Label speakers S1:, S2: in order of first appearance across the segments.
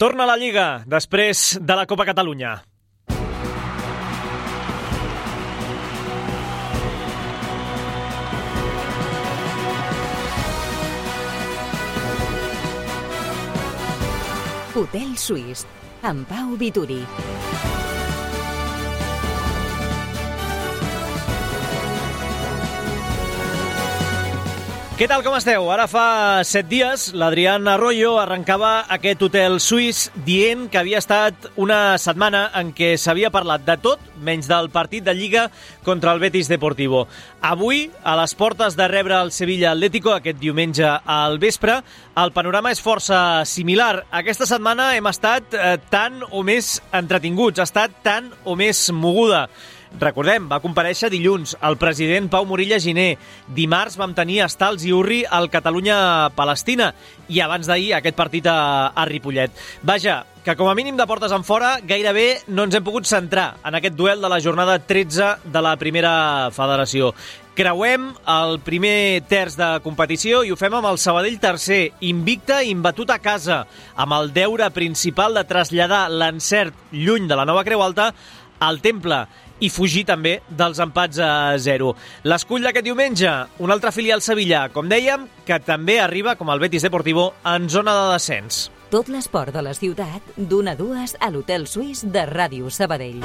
S1: Torna a la Lliga després de la Copa Catalunya.
S2: Hotel Suís, amb Pau Vituri.
S1: Què tal, com esteu? Ara fa 7 dies l'Adrián Arroyo arrencava aquest Hotel Suís dient que havia estat una setmana en què s'havia parlat de tot menys del partit de Lliga contra el Betis Deportivo. Avui, a les portes de rebre el Sevilla Atlético aquest diumenge al vespre, el panorama és força similar. Aquesta setmana hem estat tan o més entretinguts, ha estat tan o més moguda. Recordem, va comparèixer dilluns el president Pau Morilla Giner. Dimarts vam tenir a Stals i Urri al Catalunya-Palestina i abans d'ahir aquest partit a Ripollet. Vaja, que com a mínim de portes enfora gairebé no ens hem pogut centrar en aquest duel de la jornada 13 de la primera federació. Creuem el primer terç de competició i ho fem amb el Sabadell tercer, invicte i imbatut a casa, amb el deure principal de traslladar l'encert lluny de la nova Creu Alta al Temple i fugir també dels empats a 0. L'escull d'aquest diumenge, un altre filial Sevilla, com dèiem, que també arriba, com el Betis Deportivo, en zona de descens.
S2: Tot l'esport de la ciutat, d'1 a 2 a l'Hotel Suís de Ràdio Sabadell.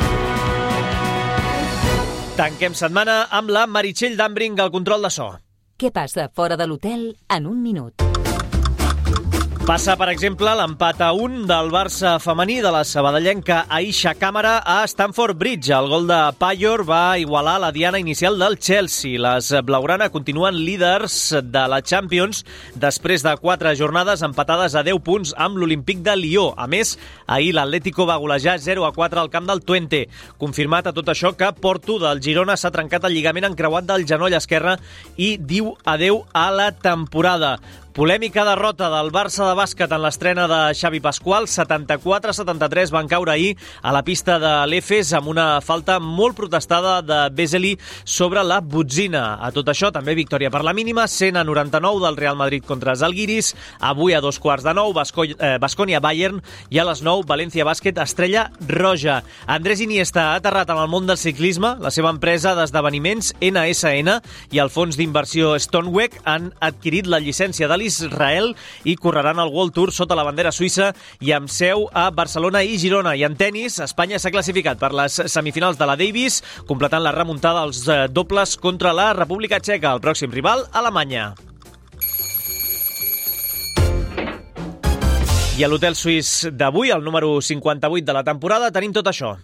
S1: Tanquem setmana amb la Meritxell Dambring al control de so.
S2: Què passa fora de l'hotel en un minut?
S1: Passa, per exemple, l'empat a 1 del Barça femení de la sabadellenca Aisha Càmara a Stamford Bridge. El gol de Payor va igualar la diana inicial del Chelsea. Les blaugrana continuen líders de la Champions després de 4 jornades empatades a 10 punts amb l'Olímpic de Lió. A més, ahir l'Atlético va golejar 0-4 al camp del Twente. Confirmat a tot això que Porto del Girona s'ha trencat el lligament encreuat del genoll esquerre i diu adeu a la temporada. Polèmica derrota del Barça de bàsquet en l'estrena de Xavi Pasqual. 74-73 van caure ahir a la pista de l'Efes amb una falta molt protestada de Vesely sobre la botzina. A tot això, també victòria per la mínima, 100-99 del Real Madrid contra Zalgiris. Avui a 2:15, Baskonia-Bayern i a les 9, València Bàsquet, Estrella Roja. Andrés Iniesta ha aterrat en el món del ciclisme. La seva empresa d'esdeveniments, NSN, i el fons d'inversió Stoneweg han adquirit la llicència de Israel i correran el World Tour sota la bandera suïssa i amb seu a Barcelona i Girona. I en tenis, Espanya s'ha classificat per les semifinals de la Davis, completant la remuntada als dobles contra la República Txeca, el pròxim rival, Alemanya. I a l'Hotel Suís d'avui, el número 58 de la temporada, tenim tot això.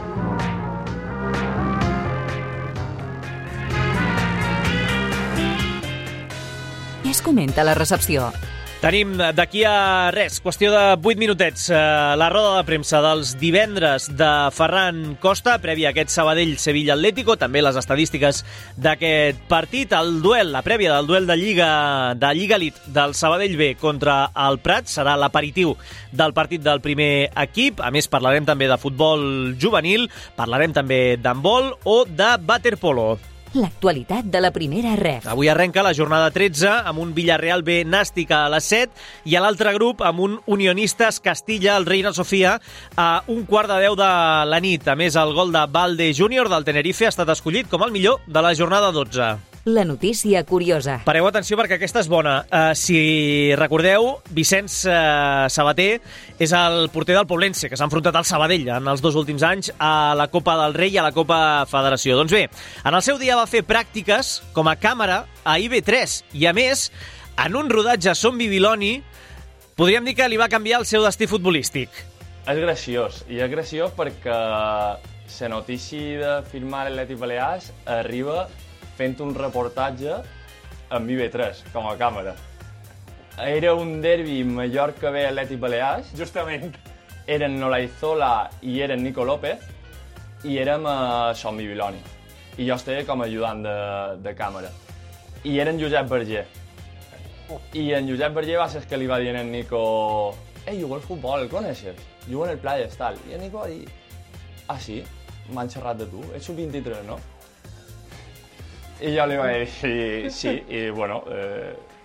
S2: Què es comenta a la recepció?
S1: Tenim d'aquí a res, qüestió de 8 minutets, la roda de premsa dels divendres de Ferran Costa, prèvia a aquest Sabadell-Sevilla Atlético, també les estadístiques d'aquest partit, el duel, la prèvia del duel de Lliga Elite del Sabadell B contra el Prat, serà l'aperitiu del partit del primer equip. A més, parlarem també de futbol juvenil, parlarem també d'handbol o de waterpolo.
S2: L'actualitat de la primera ref.
S1: Avui arrenca la jornada 13 amb un Villarreal B Nàstica a les 7 i a l'altre grup amb un Unionistes Castilla, el Reina Sofia, a 9:15 de la nit. A més, el gol de Valde Júnior del Tenerife ha estat escollit com el millor de la jornada 12.
S2: La notícia curiosa.
S1: Pareu atenció perquè aquesta és bona. Si recordeu, Vicenç Sabater és el porter del Poblense, que s'ha enfrontat al Sabadell en els 2 últims anys a la Copa del Rei i a la Copa Federació. Doncs bé, en el seu dia va fer pràctiques com a càmera a IB3 i, a més, en un rodatge a Son Bibiloni, podríem dir que li va canviar el seu destí futbolístic.
S3: És graciós, i és graciós perquè la notícia de firmar l'Atlètic Balears arriba fent un reportatge amb IB3, com a càmera. Era un derbi Mallorca B Atlètic Balears.
S4: Justament.
S3: Eren Nolaizola i eren Nico López, i érem a Son Bibiloni. I jo estava com a ajudant de càmera. I eren Josep Verger. I en Josep Verger va ser que li va dir en Nico: jugo al futbol, el coneixes? Jugo en el Playas, tal. I en Nico va dir: ah, sí? M'han xerrat de tu? Ets sub-23, no? I jo li vaig dir sí, i bueno,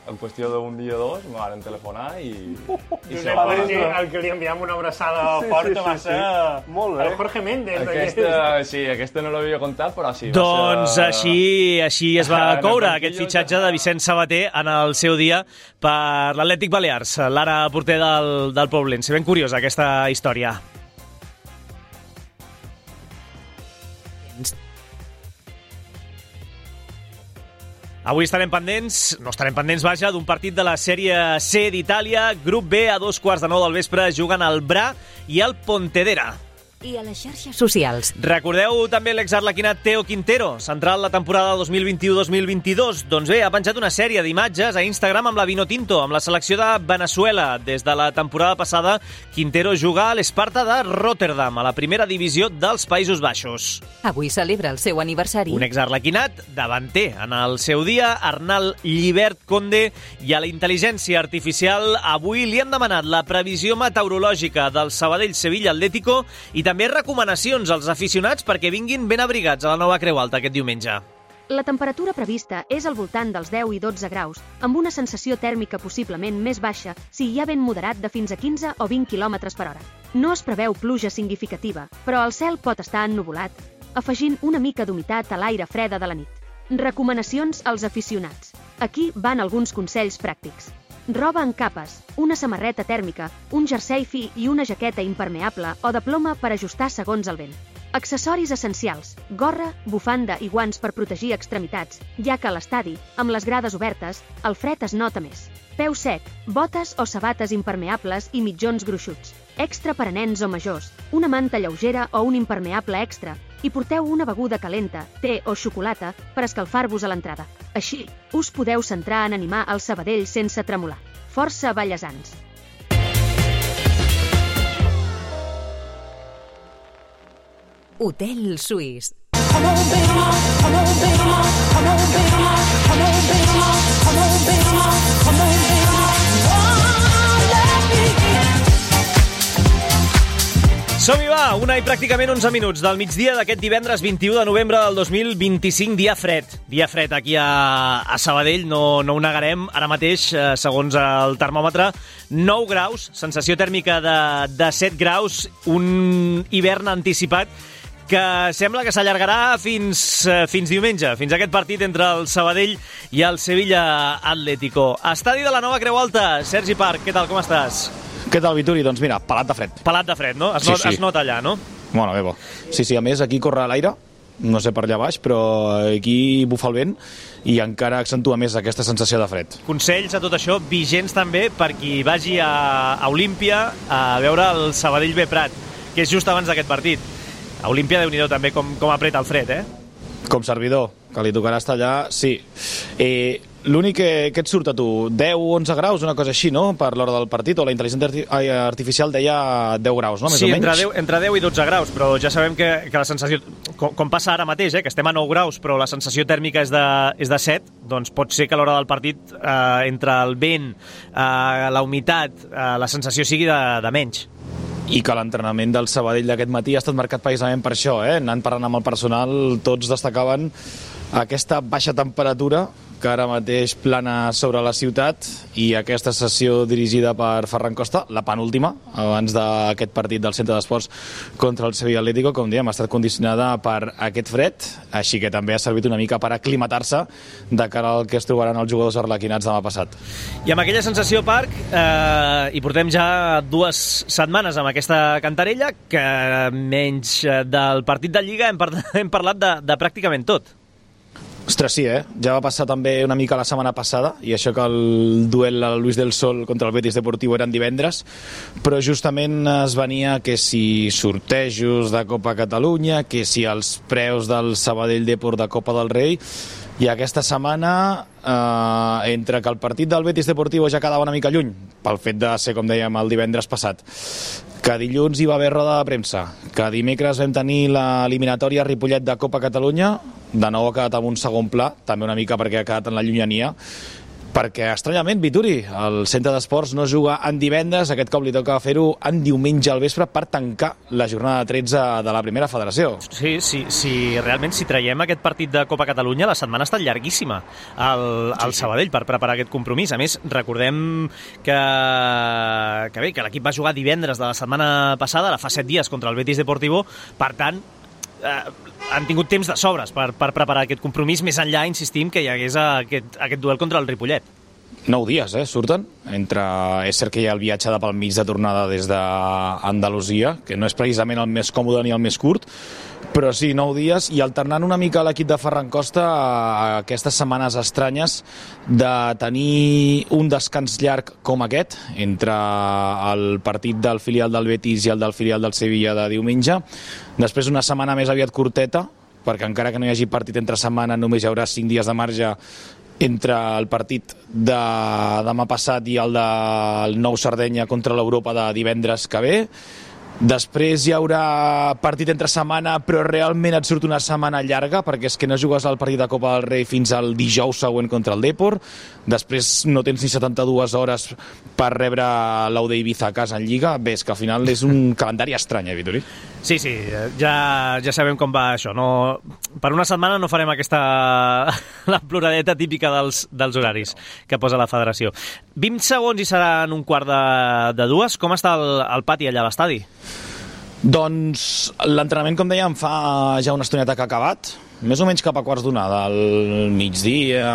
S3: en qüestió d'un dia o dos, me van telefonar i
S4: el que li enviam una abraçada forta va ser el Jorge Méndez.
S3: Aquesta no l'havia contat, però sí.
S1: Doncs així es va coure aquest fitxatge de Vicent Sabater en el seu dia per l'Atlètic Balears, l'ara porter del Poblense. Ben curiosa aquesta història. Avui no estarem pendents, vaja, d'un partit de la Sèrie C d'Itàlia, grup B, a 2:15 del vespre, juguen el Bra i el Pontedera.
S2: I a les xarxes socials.
S1: Recordeu també l'exarlequinat Teo Quintero, central la temporada 2021-2022? Doncs bé, ha penjat una sèrie d'imatges a Instagram amb la Vinotinto, amb la selecció de Veneçuela. Des de la temporada passada, Quintero juga a l'Esparta de Rotterdam, a la primera divisió dels Països Baixos.
S2: Avui celebra el seu aniversari.
S1: Un exarlequinat davanter. En el seu dia, Arnal Llibert Conde, i a la intel·ligència artificial avui li han demanat la previsió meteorològica del Sabadell-Sevilla Atlético i també recomanacions als aficionats perquè vinguin ben abrigats a la Nova Creu Alta aquest diumenge.
S5: La temperatura prevista és al voltant dels 10 i 12 graus, amb una sensació tèrmica possiblement més baixa si hi ha vent moderat de fins a 15 o 20 km per hora. No es preveu pluja significativa, però el cel pot estar ennuvolat, afegint una mica d'humitat a l'aire freda de la nit. Recomanacions als aficionats. Aquí van alguns consells pràctics. Roba en capes, una samarreta tèrmica, un jersei fi i una jaqueta impermeable o de ploma per ajustar segons el vent. Accessoris essencials, gorra, bufanda i guants per protegir extremitats, ja que a l'estadi, amb les grades obertes, el fred es nota més. Peu sec, botes o sabates impermeables i mitjons gruixuts. Extra per a nens o majors, una manta lleugera o un impermeable extra, i porteu una beguda calenta, te o xocolata, per escalfar-vos a l'entrada. Així, us podeu centrar en animar el Sabadell sense tremolar. Força ballesans!
S2: Hotel Suís.
S1: Som-hi, va! 1 i pràcticament 11 minuts del migdia d'aquest divendres 21 de novembre del 2025, dia fred. Dia fred aquí a Sabadell, no ho negarem. Ara mateix, segons el termòmetre, 9 graus, sensació tèrmica de 7 graus, un hivern anticipat que sembla que s'allargarà fins diumenge, fins aquest partit entre el Sabadell i el Sevilla Atlético. Estadi de la Nova Creu Alta. Sergi Parc, què tal, com estàs?
S6: Què tal, Vituri? Doncs mira, pelat de fred.
S1: Pelat de fred, no? Es nota allà, no?
S6: Bueno, bé, bo. Sí, a més, aquí corre l'aire, no sé per allà baix, però aquí bufa el vent i encara accentua més aquesta sensació de fred.
S1: Consells a tot això, vigents també per qui vagi a Olímpia a veure el Sabadell B Prat, que és just abans d'aquest partit. A Olímpia, Déu-n'hi-do també com apreta el fred, eh?
S6: Com servidor, que li tocarà estar allà, sí. L'únic que et surt a tu, 10-11 graus, una cosa així, no?, per l'hora del partit, o la intel·ligència artificial deia 10 graus, no?, més o menys.
S1: Sí, entre 10 i 12 graus, però ja sabem que la sensació, com passa ara mateix, que estem a 9 graus, però la sensació tèrmica és de 7, doncs pot ser que a l'hora del partit, entre el vent, la humitat, la sensació sigui de menys.
S6: I que l'entrenament del Sabadell d'aquest matí ha estat marcat precisament per això, anant parlant amb el personal, tots destacaven aquesta baixa temperatura que ara mateix plana sobre la ciutat i aquesta sessió dirigida per Ferran Costa, la penúltima, abans d'aquest partit del Centre d'Esports contra el Sevilla Atlético, com diem, ha estat condicionada per aquest fred, així que també ha servit una mica per aclimatar-se de cara al que es trobaran els jugadors arlequinats demà passat.
S1: I amb aquella sensació, Parc, hi portem ja 2 setmanes amb aquesta cantarella, que menys del partit de Lliga hem parlat de pràcticament tot.
S6: Ostres, sí, ja va passar també una mica la setmana passada, i això que el duel a Luis del Sol contra el Betis Deportiu eren divendres, però justament es venia que si sortejos de Copa Catalunya, que si els preus del Sabadell Deport de Copa del Rei, i aquesta setmana, entre que el partit del Betis Deportiu ja quedava una mica lluny, pel fet de ser, com dèiem, el divendres passat, que dilluns hi va haver roda de premsa, que dimecres vam tenir l'eliminatòria Ripollet de Copa Catalunya, de nou ha quedat amb un segon pla, també una mica perquè ha quedat en la llunyania, Perquè, estranyament, Vituri, el centre d'esports no juga en divendres, aquest cop li toca fer-ho en diumenge al vespre per tancar la jornada 13 de la primera federació.
S1: Sí, realment, si traiem aquest partit de Copa Catalunya, la setmana ha estat llarguíssima al Sabadell per preparar aquest compromís. A més, recordem que l'equip va jugar divendres de la setmana passada, ara fa 7 dies, contra el Betis Deportivo, per tant, han tingut temps de sobres per preparar aquest compromís, més enllà, insistim, que hi hagués aquest duel contra el Ripollet.
S6: 9 dies, surten. És cert que hi ha el viatge de pel mig de tornada des d'Andalusia, que no és precisament el més còmode ni el més curt, però sí, 9 dies, i alternant una mica l'equip de Ferran Costa a aquestes setmanes estranyes de tenir un descans llarg com aquest, entre el partit del filial del Betis i el del filial del Sevilla de diumenge, després una setmana més aviat curteta, perquè encara que no hi hagi partit entre setmana només hi haurà 5 dies de marge entre el partit de demà passat i el del Nou Sardenya contra l'Europa de divendres que ve. Després hi haurà partit entre setmana, però realment et surt una setmana llarga, perquè és que no jugues al partit de Copa del Rei fins al dijous següent contra el Depor. Després no tens ni 72 hores per rebre l'Aude Ibiza a casa en Lliga. Bé, és que al final és un calendari estrany, Vituri?
S1: Sí, ja sabem com va això. No, per una setmana no farem la ploradeta típica dels horaris que posa la federació. 20 segons i seran un quart de 2. Com està el pati allà a l'estadi?
S6: Doncs l'entrenament, com dèiem, fa ja una estoneta que ha acabat, més o menys cap a quarts d'una del migdia,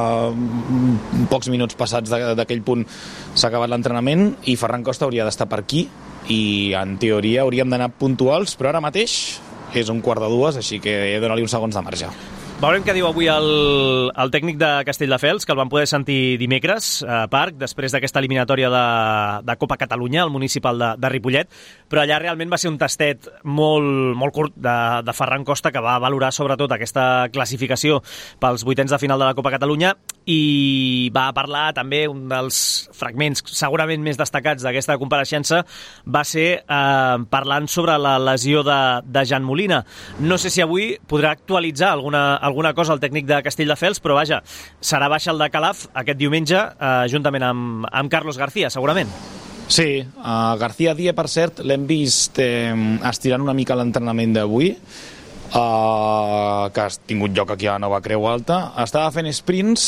S6: pocs minuts passats d'aquell punt s'ha acabat l'entrenament i Ferran Costa hauria d'estar per aquí i en teoria hauríem d'anar puntuals, però ara mateix és un quart de 2, així que he de donar-li uns segons de marge.
S1: Veurem què diu avui el tècnic de Castelldefels, que el van poder sentir dimecres a Parc, després d'aquesta eliminatòria de Copa Catalunya, al municipal de Ripollet, però allà realment va ser un tastet molt curt de Ferran Costa, que va valorar sobretot aquesta classificació pels vuitens de final de la Copa Catalunya, i va parlar també, un dels fragments segurament més destacats d'aquesta compareixença va ser parlant sobre la lesió de Jan Molina. No sé si avui podrà actualitzar alguna cosa el tècnic de Castelldefels, però vaja, serà baixa el de Calaf aquest diumenge, juntament amb Carlos García, segurament.
S6: Sí, García Díaz, per cert, l'hem vist estirant una mica l'entrenament d'avui, que ha tingut lloc aquí a Nova Creu Alta. Estava fent sprints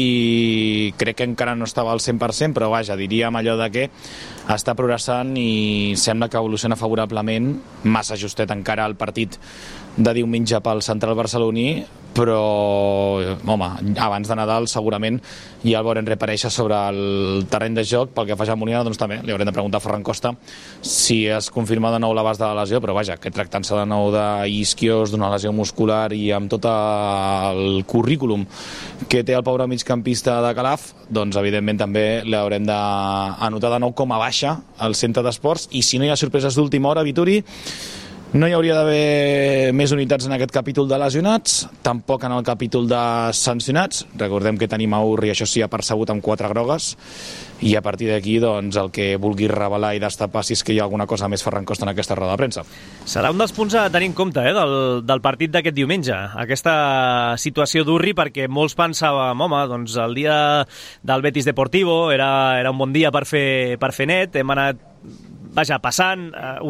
S6: i crec que encara no estava al 100%, però vaja, diríem allò de que està progressant i sembla que evoluciona favorablement, massa justet encara al partit de diumenge pel central barceloní, però home, abans de Nadal segurament ja el veurem reaparèixer sobre el terreny de joc. Pel que fa a Jan Molina, doncs també li haurem de preguntar a Ferran Costa si es confirma de nou l'abast de la lesió, però vaja, que tractant-se de nou d'isquios, d'una lesió muscular i amb tot el currículum que té el pobre migcampista de Calaf, doncs evidentment també l'haurem d'anotar de nou com a baixa al centre d'esports, i si no hi ha sorpreses d'última hora, Vituri, no hi hauria d'haver més unitats en aquest capítol de lesionats, tampoc en el capítol de sancionats. Recordem que tenim a Urri, això sí, apercebut amb 4 grogues, i a partir d'aquí doncs, el que vulgui revelar i destapar si és que hi ha alguna cosa més Ferran Costa en aquesta roda de premsa.
S1: Serà un dels punts a tenir en compte del partit d'aquest diumenge, aquesta situació d'Urri, perquè molts pensàvem, home, doncs el dia del Betis Deportivo era un bon dia per fer net, hem anat passant,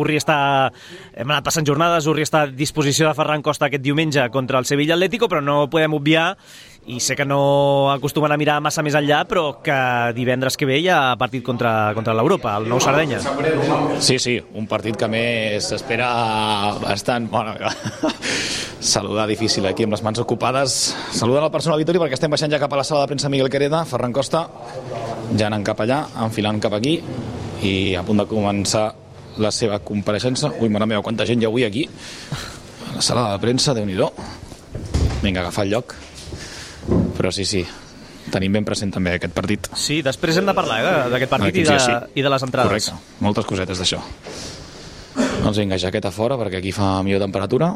S1: hem anat passant jornades, Urri està a disposició de Ferran Costa aquest diumenge contra el Sevilla Atlético, però no podem obviar, i sé que no acostumen a mirar massa més enllà, però que divendres que ve hi ha partit contra l'Europa, el Nou Sardenya.
S6: Sí, un partit que més s'espera bastant. Bueno, saludar difícil aquí amb les mans ocupades. Saludant el personal Vituri perquè estem baixant ja cap a la sala de premsa Miguel Quereda, Ferran Costa ja anant cap allà, enfilant cap aquí, i a punt de començar la seva compareixença. Ui, mare meva, quanta gent hi ha avui aquí a la sala de premsa, Déu-n'hi-do. Vinga, agafar el lloc. Però sí, tenim ben present també aquest partit.
S1: Sí, després hem de parlar d'aquest partit i de les entrades.
S6: Correcte, moltes cosetes d'això. Doncs vinga, jaqueta fora perquè aquí fa millor temperatura.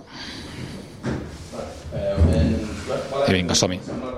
S6: I vinga, som-hi.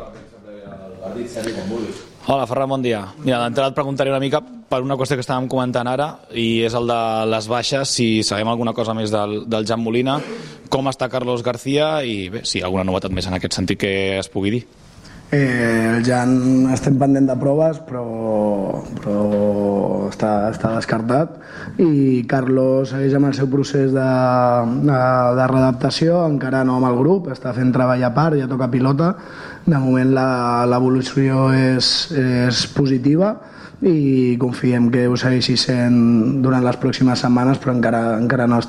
S6: Hola, Ferran, bon dia. Mira, d'entrada et preguntaré una mica per una qüestió que estàvem comentant ara, i és el de les baixes, si sabem alguna cosa més del Jan Molina, com està Carlos García, i bé, si hi ha alguna novetat més en aquest sentit que es pugui dir.
S7: El Jan estem pendent de proves, però està descartat, i Carlos segueix amb el seu procés de readaptació, encara no amb el grup, està fent treball a part, ja toca pilota. De moment l'evolució és positiva i confiem que ho segueixi sent durant les pròximes setmanes, però encara no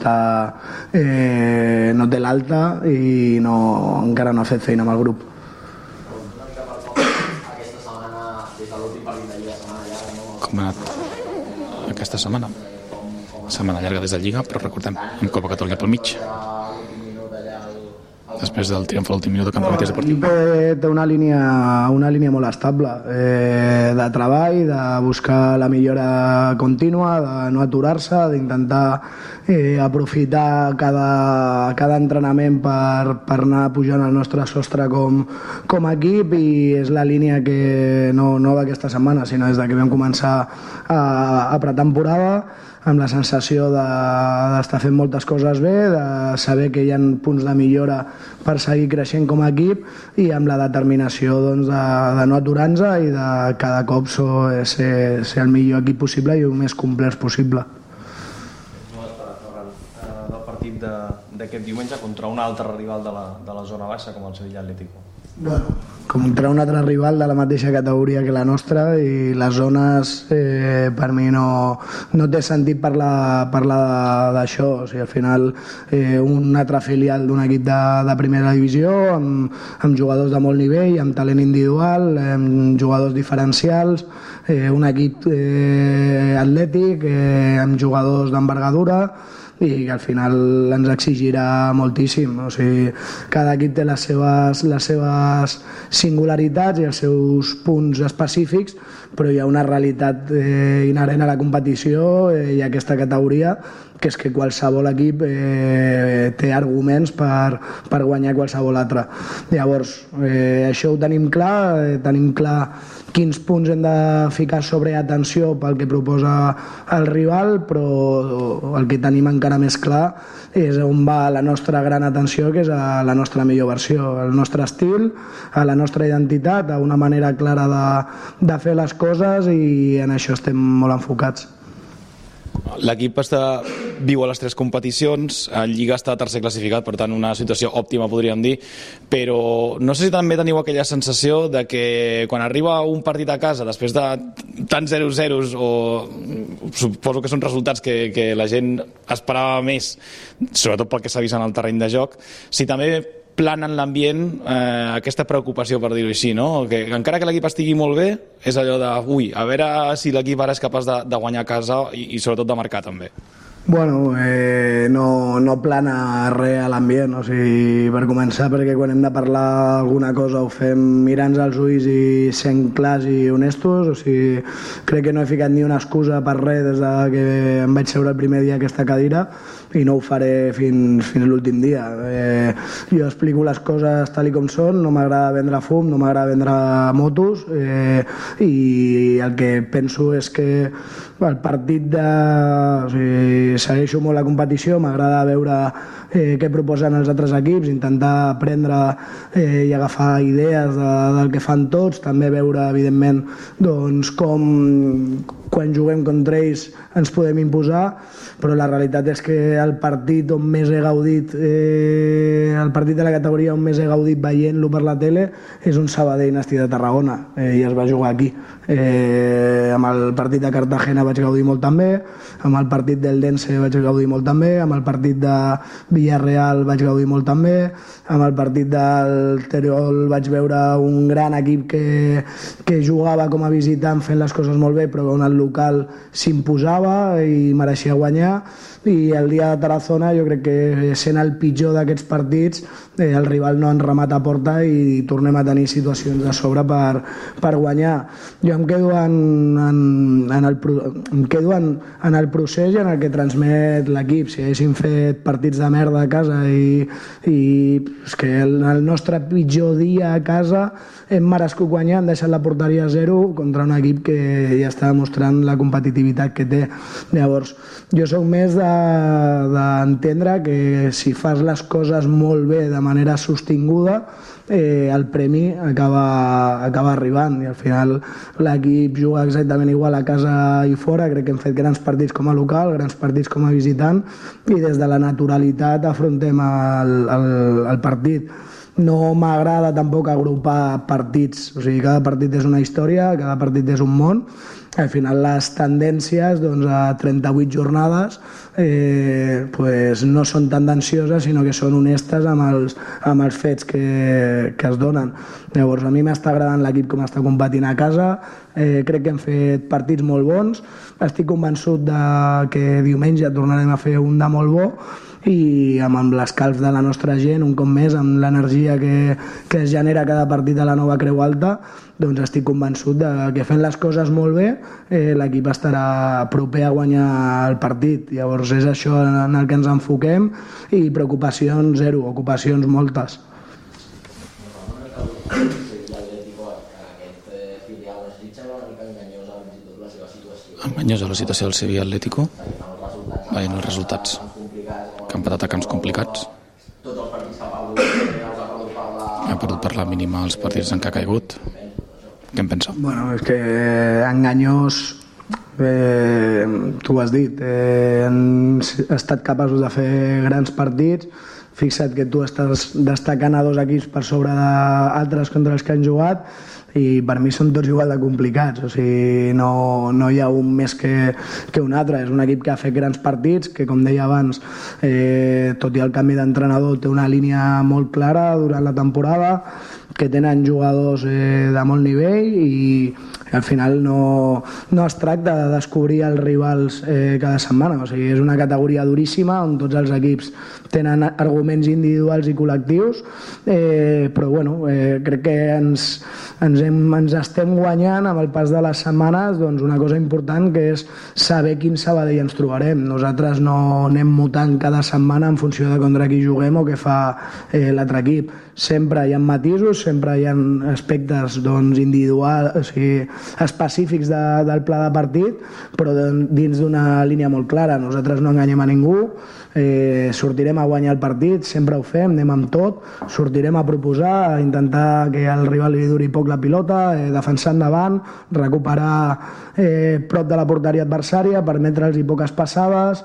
S7: té l'alta i encara no ha fet feina amb el grup.
S6: Com ha anat aquesta setmana? Setmana llarga des de Lliga, però recordem, amb Copa Catalunya pel mig. Després del triomf a l'últim minut del campionat esportiu.
S7: L'equip té una línia molt estable de treball, de buscar la millora contínua, de no aturar-se, d'intentar aprofitar cada entrenament per anar pujant el nostre sostre com a equip, i és la línia que no d'aquesta setmana, sinó des que vam començar a pretemporada, amb la sensació d'estar fent moltes coses bé, de saber que hi ha punts de millora per seguir creixent com a equip, i amb la determinació de no aturar-nos i de cada cop ser el millor equip possible i el més complet possible.
S8: Del partit d'aquest diumenge contra un altre rival de la zona baixa com el Sevilla Atlético.
S7: Bueno, contra un altre rival de la mateixa categoria que la nostra, i les zones per mi no té sentit parlar d'això. O sigui, al final un altre filial d'un equip de primera divisió amb jugadors de molt nivell, amb talent individual, amb jugadors diferencials, un equip atlètic amb jugadors d'envergadura, i que al final ens exigirà moltíssim. O sigui, cada equip té les seves singularitats i els seus punts específics, però hi ha una realitat inherent a la competició i a aquesta categoria, que és que qualsevol equip té arguments per guanyar qualsevol altre. Llavors, això ho tenim clar quins punts hem de ficar sobre atenció pel que proposa el rival, però el que tenim encara més clar és on va la nostra gran atenció, que és a la nostra millor versió, al nostre estil, a la nostra identitat, a una manera clara de fer les coses, i en això estem molt enfocats.
S6: L'equip viu a les 3 competicions, en Lliga està tercer classificat, per tant una situació òptima podríem dir, però no sé si també teniu aquella sensació de que quan arriba un partit a casa després de tants 0-0, o suposo que són resultats que la gent esperava més, sobretot pel que s'ha vist en el terreny de joc, si també plana en l'ambient aquesta preocupació, per dir-ho així, no? Que encara que l'equip estigui molt bé, és allò de, a veure si l'equip ara és capaç de guanyar a casa i sobretot de marcar també.
S7: Bueno, no plana res a l'ambient, o sigui, per començar, perquè quan hem de parlar alguna cosa ho fem mirant-nos als ulls i sent clars i honestos. O sigui, crec que no he ficat ni una excusa per res des que em vaig seure el primer dia a aquesta cadira, i no ho faré fins l'últim dia. Jo explico les coses tal com són, no m'agrada vendre fum, no m'agrada vendre motos, i el que penso és que el partit o sigui, segueixo molt la competició, m'agrada veure què proposen els altres equips, intentar aprendre i agafar idees del que fan tots, també veure evidentment doncs, com quan juguem contra ells ens podem imposar, però la realitat és que el partit on més he gaudit, el partit de la categoria on més he gaudit veient-lo per la tele és un Sabadell-Nasti de Tarragona, i es va jugar aquí. Amb el partit de Cartagena vaig gaudir molt també, amb el partit del Dense vaig gaudir molt també, amb el partit de Villarreal vaig gaudir molt també, amb el partit del Terol vaig veure un gran equip que jugava com a visitant fent les coses molt bé, però on el local s'imposava i mereixia guanyar, i el dia de Tarazona jo crec que sent el pitjor d'aquests partits el rival no ens remata a porta i tornem a tenir situacions de sobre per guanyar. Jo em quedo en el procés i en el que transmet l'equip. Si haguéssim fet partits de merda a casa i és que el nostre pitjor dia a casa hem merescut guanyar, hem deixat la porteria a 0 contra un equip que ja està demostrant la competitivitat que té. Llavors, jo sóc més d'entendre que si fas les coses molt bé de manera sostinguda, el premi acaba arribant, i al final l'equip juga exactament igual a casa i fora. Crec que hem fet grans partits com a local, grans partits com a visitant, i des de la naturalitat afrontem el partit. No m'agrada tampoc agrupar partits, o sigui, cada partit és una història, cada partit és un món. Al final les tendències a 38 jornades no són tendencioses, sinó que són honestes amb els fets que es donen. Llavors, a mi m'està agradant l'equip com està competint a casa, crec que hem fet partits molt bons, estic convençut que diumenge tornarem a fer un de molt bo, i amb l'escalf de la nostra gent, un cop més, amb l'energia que es genera cada partit a la nova Creu Alta, doncs estic convençut que fent les coses molt bé l'equip estarà proper a guanyar el partit. Llavors és això en el que ens enfoquem, i preocupacions zero, ocupacions moltes.
S6: Enganyosa la situació del Sevilla Atlético, veient els resultats, que han patat a camps complicats, ha perdut per la mínima els partits en què ha caigut. Què en pensa?
S7: Bueno, és que enganyós, tu ho has dit, han estat capaços de fer grans partits. Fixa't que tu estàs destacant a dos equips per sobre d'altres contra els que han jugat, i per mi són tots igual de complicats, o sigui, no hi ha un més que un altre. És un equip que ha fet grans partits, que com deia abans, tot i el canvi d'entrenador, té una línia molt clara durant la temporada, que tenen jugadors de molt nivell, i al final no es tracta de descobrir els rivals cada setmana. O sigui, és una categoria duríssima on tots els equips tenen arguments individuals i col·lectius, però bueno, crec que ens estem guanyant amb el pas de les setmanes una cosa important, que és saber quin Sabadell ens trobarem. Nosaltres no anem mutant cada setmana en funció de contra qui juguem o què fa l'altre equip. Sempre hi ha matisos, sempre hi ha aspectes individuals, o sigui, específics del pla de partit, però dins d'una línia molt clara. Nosaltres no enganyem a ningú, sortirem a guanyar el partit, sempre ho fem, anem amb tot, sortirem a proposar, a intentar que el rival li duri poc la pilota, defensar endavant, recuperar prop de la porteria adversària, permetre'ls poques passades,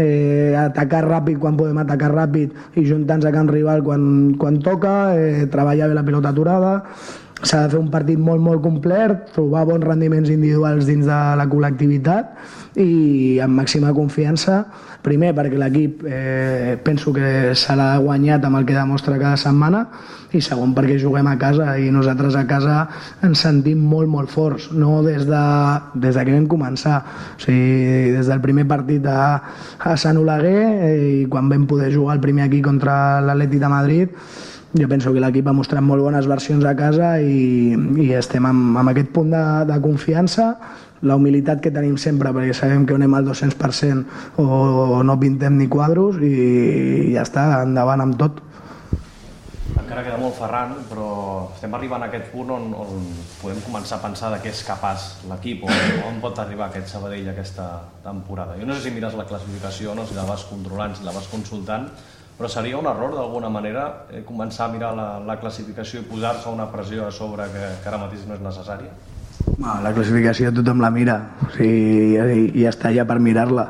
S7: atacar ràpid quan podem atacar ràpid i juntar-nos a camp rival quan toca, treballar bé la pilota aturada. S'ha de fer un partit molt, molt complet, trobar bons rendiments individuals dins de la col·lectivitat i amb màxima confiança. Primer, perquè l'equip penso que se l'ha guanyat amb el que demostra cada setmana, i segon, perquè juguem a casa i nosaltres a casa ens sentim molt, molt forts, no des de que vam començar. O sigui, des del primer partit a Sant Oleguer, i quan vam poder jugar el primer aquí contra l'Atlètic de Madrid, jo penso que l'equip ha mostrat molt bones versions a casa, i estem amb aquest punt de confiança, la humilitat que tenim sempre, perquè sabem que anem al 200% o no pintem ni quadros, i ja està, endavant amb tot.
S8: Encara queda molt, Ferran, però estem arribant a aquest punt on podem començar a pensar de què és capaç l'equip, on pot arribar aquest Sabadell aquesta temporada. Jo no sé si mires la classificació, no, si la vas controlant, si la vas consultant, però seria un error d'alguna manera començar a mirar la classificació i posar-se una pressió a sobre que ara mateix no és necessària?
S7: La classificació tothom la mira, o sigui, i està allà per mirar-la,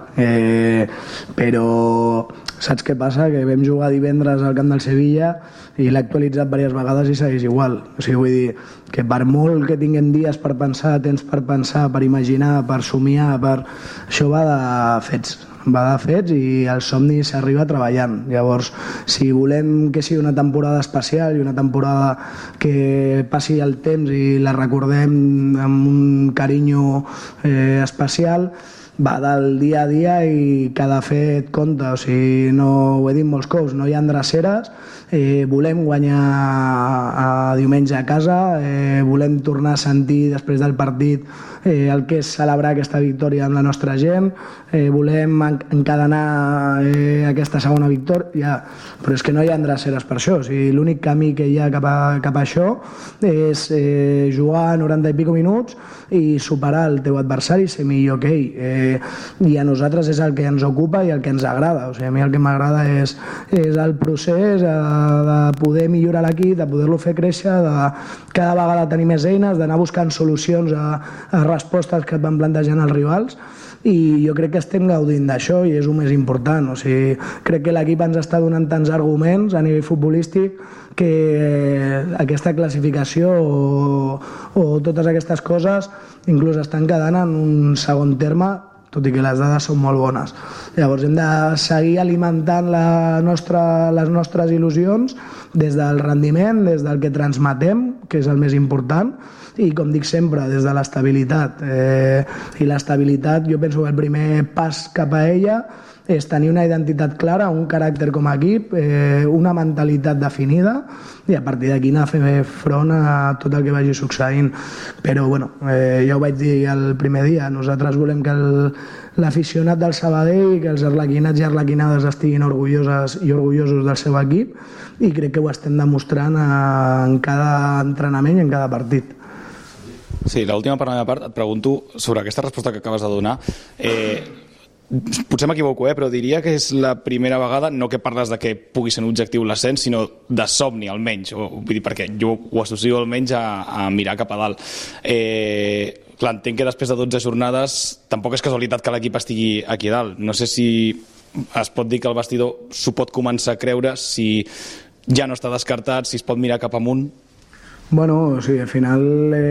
S7: però saps què passa? Que vam jugar divendres al camp del Sevilla i l'he actualitzat diverses vegades i segueix igual. O sigui, vull dir que per molt que tinguem dies per pensar, temps per pensar, per imaginar, per somiar, això va de fets, i el somni s'arriba treballant. Llavors, si volem que sigui una temporada especial i una temporada que passi el temps i la recordem amb un carinyo especial, va del dia a dia i cada fet compta. O sigui, no, ho he dit molts cops, no hi ha dreceres, volem guanyar diumenge a casa, volem tornar a sentir després del partit el que és celebrar aquesta victòria amb la nostra gent, volem encadenar aquesta segona victòria, però és que no hi ha dreceres per això. O sigui, l'únic camí que hi ha cap a això és jugar 90 i pico minuts i superar el teu adversari, ser millor que ell. i a nosaltres és el que ens ocupa i el que ens agrada. O sigui, a mi el que m'agrada és el procés de poder millorar l'equip, de poder-lo fer créixer, de cada vegada tenir més eines, d'anar buscant solucions a respostes que et van plantejant els rivals, i jo crec que estem gaudint d'això i és el més important. O sigui, crec que l'equip ens està donant tants arguments a nivell futbolístic que aquesta classificació o totes aquestes coses inclús estan quedant en un segon terme, tot i que les dades són molt bones. Llavors hem de seguir alimentant les nostres il·lusions des del rendiment, des del que transmetem, que és el més important, i com dic sempre, des de l'estabilitat. I l'estabilitat, jo penso que el primer pas cap a ella és tenir una identitat clara, un caràcter com a equip, una mentalitat definida, i a partir d'aquí anar a fer front a tot el que vagi succeint. Però bueno, ja ho vaig dir el primer dia, nosaltres volem que l'aficionat del Sabadell, que els arlequinats i arlequinades estiguin orgulloses i orgullosos del seu equip, i crec que ho estem demostrant en cada entrenament i en cada partit.
S6: Sí, l'última part de la meva part, et pregunto sobre aquesta resposta que acabes de donar. Potser m'equivoco, però diria que és la primera vegada, no que parles de que pugui ser un objectiu l'ascens, sinó de somni, almenys. Vull dir, perquè jo ho associo almenys a mirar cap a dalt. Clar, entenc que després de 12 jornades tampoc és casualitat que l'equip estigui aquí a dalt. No sé si es pot dir que el vestidor s'ho pot començar a creure, si ja no està descartat, si es pot mirar cap amunt.
S7: Bueno, o sigui, al final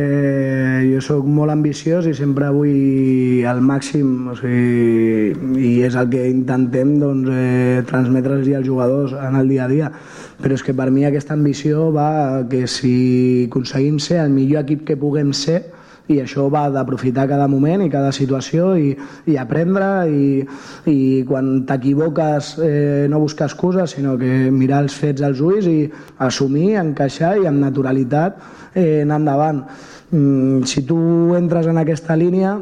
S7: jo sóc molt ambiciós i sempre vull al màxim, o sigui, i és el que intentem transmetre'ls als jugadors en el dia a dia. Però és que per mi aquesta ambició va que si aconseguim ser el millor equip que puguem ser, i això va d'aprofitar cada moment i cada situació i aprendre i quan t'equivoques no buscar excuses, sinó que mirar els fets als ulls i assumir, encaixar i amb naturalitat anar endavant. Si tu entres en aquesta línia,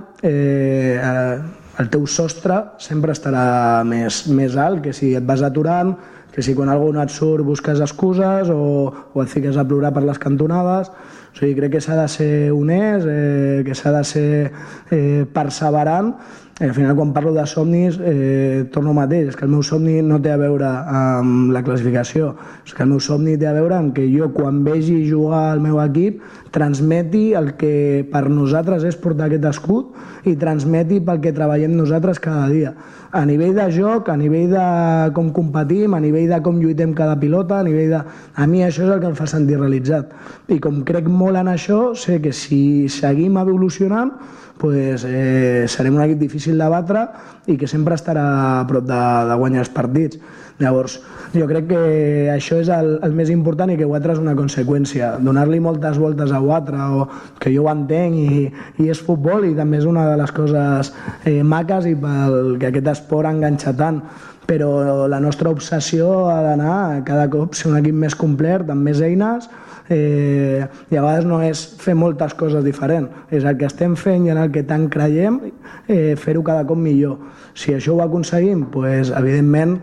S7: el teu sostre sempre estarà més alt que si et vas aturant, que si quan algú no et surt busques excuses o et fiques a plorar per les cantonades. O sigui, crec que s'ha de ser honest, que s'ha de ser perseverant. Al final, quan parlo de somnis, torno al mateix. És que el meu somni no té a veure amb la classificació. És que el meu somni té a veure amb que jo, quan vegi jugar el meu equip, transmeti el que per nosaltres és portar aquest escut i transmeti pel que treballem nosaltres cada dia. A nivell de joc, a nivell de com competim, a nivell de com lluitem cada pilota, a nivell de... A mi això és el que em fa sentir realitzat. I com crec molt en això, sé que si seguim evolucionant, pues, serem un equip difícil de batre i que sempre estarà a prop de guanyar els partits. Llavors, jo crec que això és el més important i que Watra és una conseqüència. Donar-li moltes voltes a Watra, o que jo ho entenc i és futbol i també és una de les coses maques i pel que aquest esport enganxa tant. Però la nostra obsessió ha d'anar cada cop ser un equip més complet, amb més eines, i a vegades no és fer moltes coses diferents, és el que estem fent i en el que tant creiem, fer-ho cada cop millor. Si això ho aconseguim, pues, evidentment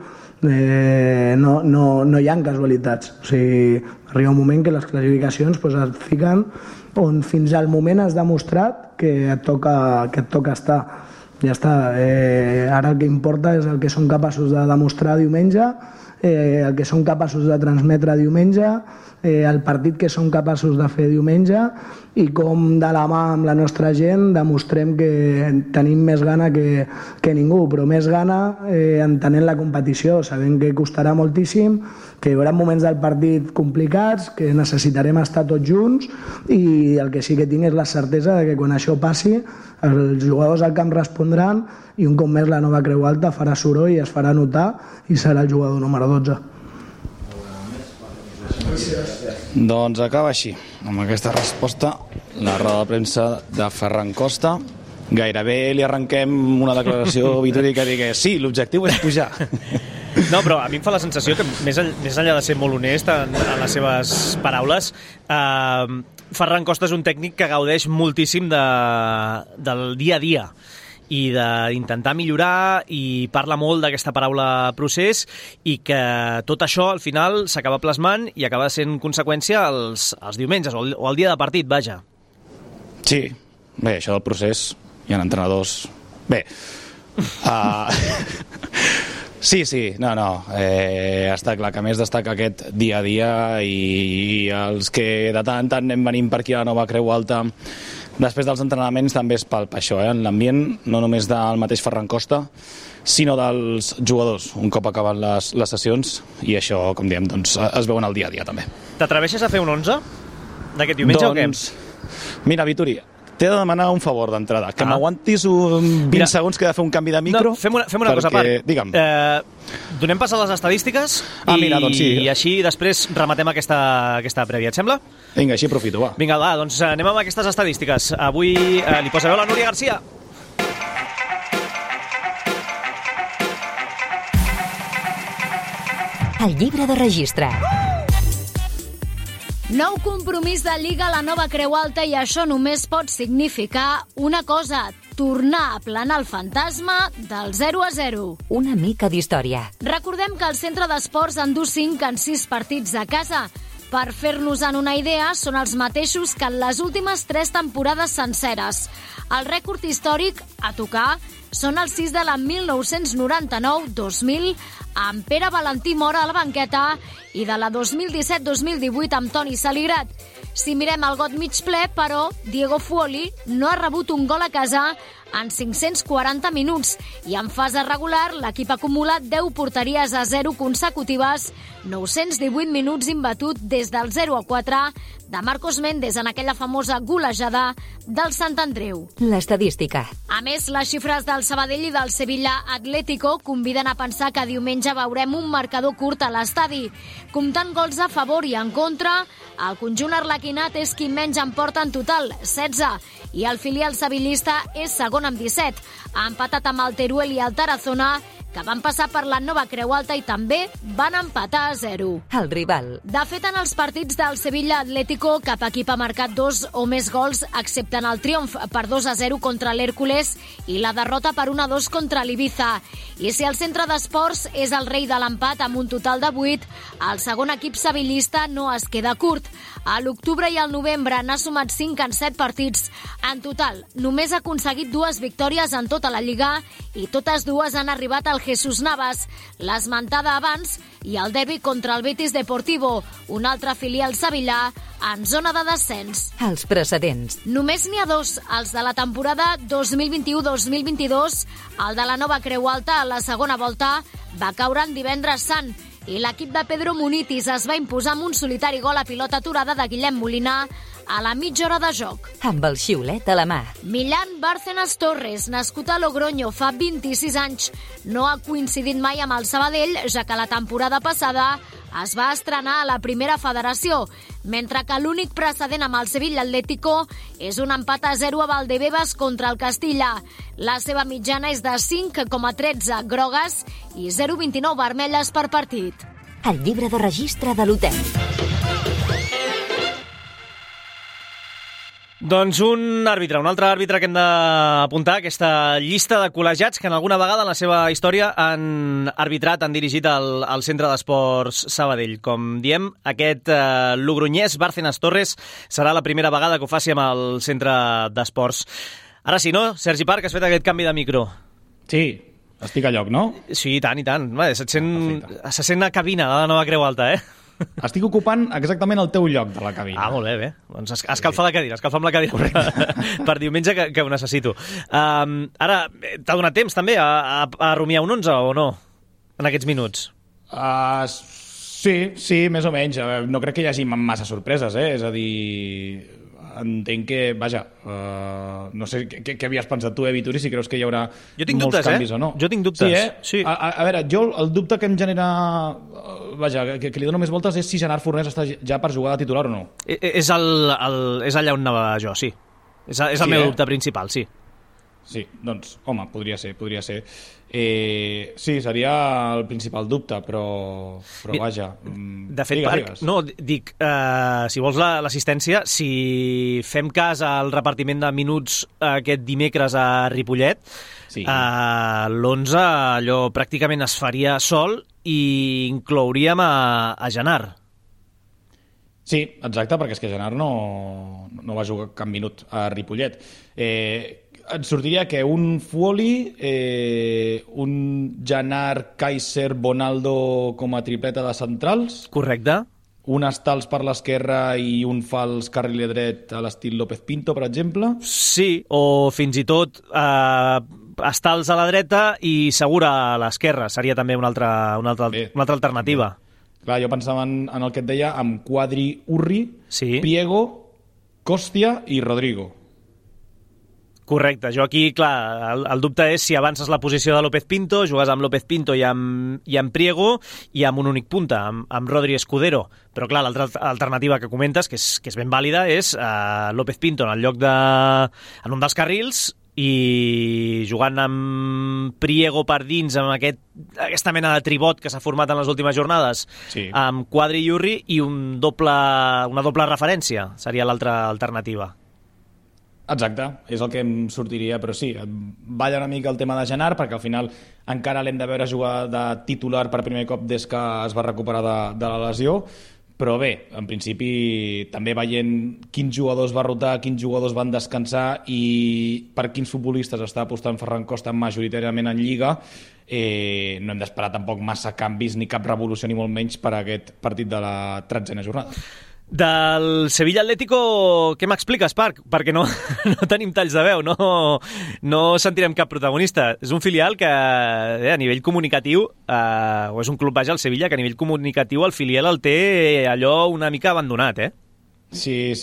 S7: no hi ha casualitats. O sigui, arriba un moment que les classificacions pues, et fiquen on fins al moment has demostrat que et toca estar. Ja està. Ara el que importa és el que som capaços de demostrar diumenge, el que som capaços de transmetre diumenge, el partit que som capaços de fer diumenge i com de la mà amb la nostra gent demostrem que tenim més gana que ningú, però més gana entenent la competició, sabent que costarà moltíssim, que hi haurà moments del partit complicats, que necessitarem estar tots junts i el que sí que tinc és la certesa de que quan això passi els jugadors al camp respondran i un cop més la nova Creu Alta farà soroll i es farà notar i serà el jugador número 12.
S6: Doncs acaba així, amb aquesta resposta, la roda de premsa de Ferran Costa. Gairebé li arrenquem una declaració vitòrica que digui sí, l'objectiu és pujar.
S1: No, però a mi em fa la sensació que més enllà de ser molt honest en les seves paraules, Ferran Costa és un tècnic que gaudeix moltíssim del dia a dia i d'intentar millorar i parla molt d'aquesta paraula procés i que tot això al final s'acaba plasmant i acaba sent conseqüència els diumenges o el dia de partit, vaja.
S6: Sí, bé, això del procés hi ha entrenadors... Bé, Sí, no. Està clar que més destaca aquest dia a dia i els que de tant en tant anem venint per aquí a la Nova Creu Alta després dels entrenaments també es palpa això, en l'ambient, no només del mateix Ferran Costa, sinó dels jugadors, un cop acaben les sessions, i això, com diem, doncs, es veuen al dia a dia també.
S1: T'atreveixes a fer un 11 d'aquest diumenge o què?
S6: Mira, Vituri, t'he de demanar un favor d'entrada, que m'aguantis 20 segons que he de fer un canvi de micro.
S1: No, fem una cosa a part.
S6: Digue'm.
S1: Donem pas a les estadístiques
S6: mira, doncs sí.
S1: I així després rematem aquesta prèvia, et sembla?
S6: Vinga, així aprofito, va.
S1: Vinga, va, doncs anem amb aquestes estadístiques. Avui li posa veu la Núria Garcia.
S2: El llibre de registre.
S9: Nou compromís de Lliga a la Nova Creu Alta i això només pot significar una cosa, tornar a planar el fantasma del 0-0.
S2: Una mica d'història.
S9: Recordem que el Centre d'Esports endú 5 en 6 partits a casa. Per fer-nos-en una idea, són els mateixos que en les últimes 3 temporades senceres. El rècord històric a tocar són els 6 de la 1999-2000 amb Pere Valentí Mora a la banqueta i de la 2017-2018 amb Toni Saligrat. Si mirem el got mig ple, però, Diego Fuoli no ha rebut un gol a casa en 540 minuts i en fase regular l'equip ha acumulat 10 porteries a 0 consecutives, 918 minuts imbatut des del 0-4 de Marcos Méndez en aquella famosa golejada del Sant Andreu.
S2: L'estadística.
S9: A més, les xifres del Sabadell i del Sevilla Atlético conviden a pensar que diumenge veurem un marcador curt a l'estadi. Comptant gols a favor i en contra, el conjunt arlequinat és qui menys en porta en total, 16, i el filial sevillista és segon amb 17. Ha empatat amb el Teruel i el Tarazona, que van passar per la Nova Creu Alta i també van empatar a 0.
S2: El rival.
S9: De fet, en els partits del Sevilla Atlético, cap equip ha marcat 2 o més gols, excepte en el triomf per 2-0 contra l'Hèrcules i la derrota per 1-2 contra l'Ibiza. I si el Centre d'Esports és el rei de l'empat amb un total de 8, el segon equip sevillista no es queda curt. A l'octubre i al novembre n'ha sumat 5 en 7 partits. En total, només ha aconseguit 2 victòries en tota la Lliga i totes dues han arribat al Jesús Navas, l'esmentada abans, i el derbi contra el Betis Deportivo, un altre filial sevillà en zona de descens.
S2: Els precedents.
S9: Només n'hi ha 2, els de la temporada 2021-2022. El de la Nova Creu Alta, a la segona volta, va caure en divendres sant, i l'equip de Pedro Munitis es va imposar amb un solitari gol a pilota aturada de Guillem Molina a la mitja hora de joc.
S2: Amb el xiulet a la mà.
S9: Millán Bárcenas Torres, nascut a Logroño fa 26 anys, no ha coincidit mai amb el Sabadell, ja que la temporada passada es va estrenar a la primera federació, mentre que l'únic precedent amb el Sevilla Atlético és un empat a 0 a Valdebebas contra el Castilla. La seva mitjana és de 5,13 grogues i 0,29 vermelles per partit.
S2: El llibre de registre de l'hotel.
S1: Doncs un altre àrbitre que hem d'apuntar, aquesta llista de col·legiats que en alguna vegada en la seva història han arbitrat, han dirigit el Centre d'Esports Sabadell. Com diem, aquest logronyès Bárcenas Torres serà la primera vegada que ho faci amb el Centre d'Esports. Ara sí, no? Sergi Parc, has fet aquest canvi de micro.
S6: Sí, estic a lloc, no?
S1: Sí, i tant, i tant. Se sent a cabina de la Nova Creu Alta, eh?
S6: Estic ocupant exactament el teu lloc de la cabina.
S1: Ah, molt bé, bé. Doncs escalfa la cadira, escalfa amb la cadira per diumenge que ho necessito. Ara, t'ha donat temps també a rumiar un 11 o no? En aquests minuts?
S6: Sí, més o menys. No crec que hi hagi massa sorpreses, És a dir, entenc que, vaja, no sé què havies pensat tu, Vituri, si creus que hi haurà molts canvis o no.
S1: Jo tinc dubtes.
S6: Sí,
S1: Sí.
S6: A veure, jo el dubte que em genera, vaja, que li dono més voltes és si Gerard Fornés està ja per jugar de titular o no.
S1: És allà on anava jo, sí. És el meu dubte principal, sí.
S6: Sí, doncs, home, podria ser. Sí, seria el principal dubte, però vaja.
S1: De fet, Parc, no, dic, si vols l'assistència, si fem cas al repartiment de minuts aquest dimecres a Ripollet, sí. L'11 allò pràcticament es faria sol i inclouríem a Genart.
S6: Sí, exacte, perquè és que Genart no va jugar cap minut a Ripollet. et sortiria que un Fuoli, un Janart, Kaiser, Bonaldo com a tripleta de centrals.
S1: Correcte.
S6: Un Stals per l'esquerra i un fals carriler dret a l'estil López Pinto, per exemple.
S1: Sí, o fins i tot Stals a la dreta i Segura a l'esquerra. Seria també una altra alternativa.
S6: Clar, jo pensava en el que et deia, amb Quadri, Urri, Priego, Còstia i Rodrigo.
S1: Correcte. Jo aquí, clar, el dubte és si avances la posició de López Pinto, jugues amb López Pinto i amb Priego i amb un únic punta, amb Rodri Escudero. Però, clar, l'altra alternativa que comentes, que és ben vàlida, és López Pinto en el lloc en un dels carrils i jugant amb Priego per dins, amb aquesta mena de tribot que s'ha format en les últimes jornades, amb Quadri i Urri i una doble referència seria l'altra alternativa.
S6: Exacte, és el que em sortiria, però sí, balla una mica el tema de Janart, perquè al final encara l'hem de veure jugar de titular per primer cop des que es va recuperar de la lesió, però bé, en principi també veient quins jugadors va rotar, quins jugadors van descansar i per quins futbolistes està apostant Ferran Costa majoritàriament en Lliga, no hem d'esperar tampoc massa canvis ni cap revolució ni molt menys per a aquest partit de la 13a jornada.
S1: Del Sevilla Atlético, què m'expliques, Parc? Perquè no tenim talls de veu, no sentirem cap protagonista. És un filial que a nivell comunicatiu, o és un club, vaja, el Sevilla, que a nivell comunicatiu el filial el té allò una mica abandonat, eh?
S6: Sí.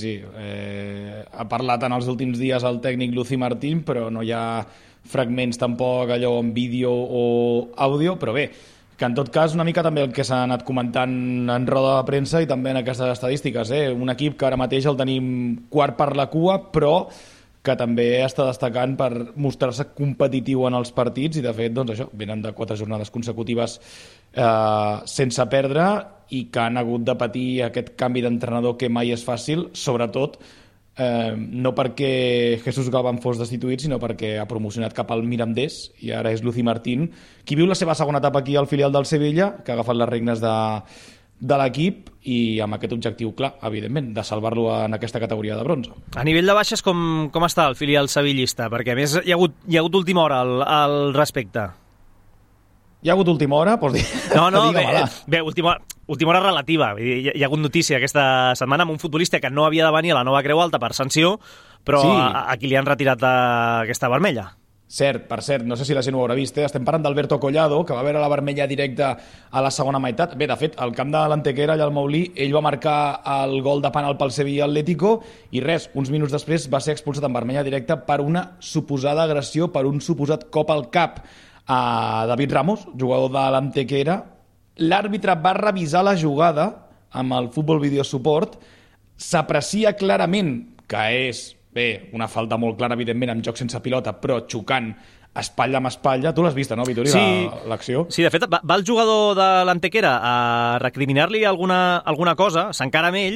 S6: Ha parlat en els últims dies el tècnic Luci Martín, però no hi ha fragments tampoc allò en vídeo o àudio, però bé, que en tot cas una mica també el que s'ha anat comentant en roda de premsa i també en aquestes estadístiques. Un equip que ara mateix el tenim quart per la cua, però que també està destacant per mostrar-se competitiu en els partits i de fet, doncs això, venen de 4 jornades consecutives sense perdre i que han hagut de patir aquest canvi d'entrenador que mai és fàcil, sobretot no perquè Jesús Galván fos destituït, sinó perquè ha promocionat cap al Mirandés i ara és Luci Martín, qui viu la seva segona etapa aquí al filial del Sevilla, que ha agafat les regnes de l'equip i amb aquest objectiu clar, evidentment, de salvar-lo en aquesta categoria de bronze.
S1: A nivell de baixes, com està el filial sevillista? Perquè a més hi ha hagut última hora al respecte.
S6: Hi ha hagut última hora? Pots dir?
S1: Bé, última hora relativa. Hi ha hagut notícia aquesta setmana amb un futbolista que no havia de venir a la nova Creu Alta per sanció, però sí. A qui li han retirat aquesta vermella.
S6: Cert, per cert, no sé si la gent ho haurà vist, estem parlant d'Alberto Collado, que va veure la vermella directa a la segona meitat. Bé, de fet, al camp de l'Antequera, allà al Maulí, ell va marcar el gol de penal pel Sevilla Atlético i res, uns minuts després va ser expulsat en vermella directa per una suposada agressió, per un suposat cop al cap a David Ramos, jugador de l'Antequera. L'àrbitre va revisar la jugada amb el Futbol Video Support. S'aprecia clarament que és, bé, una falta molt clara, evidentment, amb joc sense pilota, però xocant espatlla amb espatlla. Tu l'has vist, no, Vitori, l'acció?
S1: Sí, de fet, va el jugador de l'Antequera a recriminar-li alguna cosa, s'encara amb ell,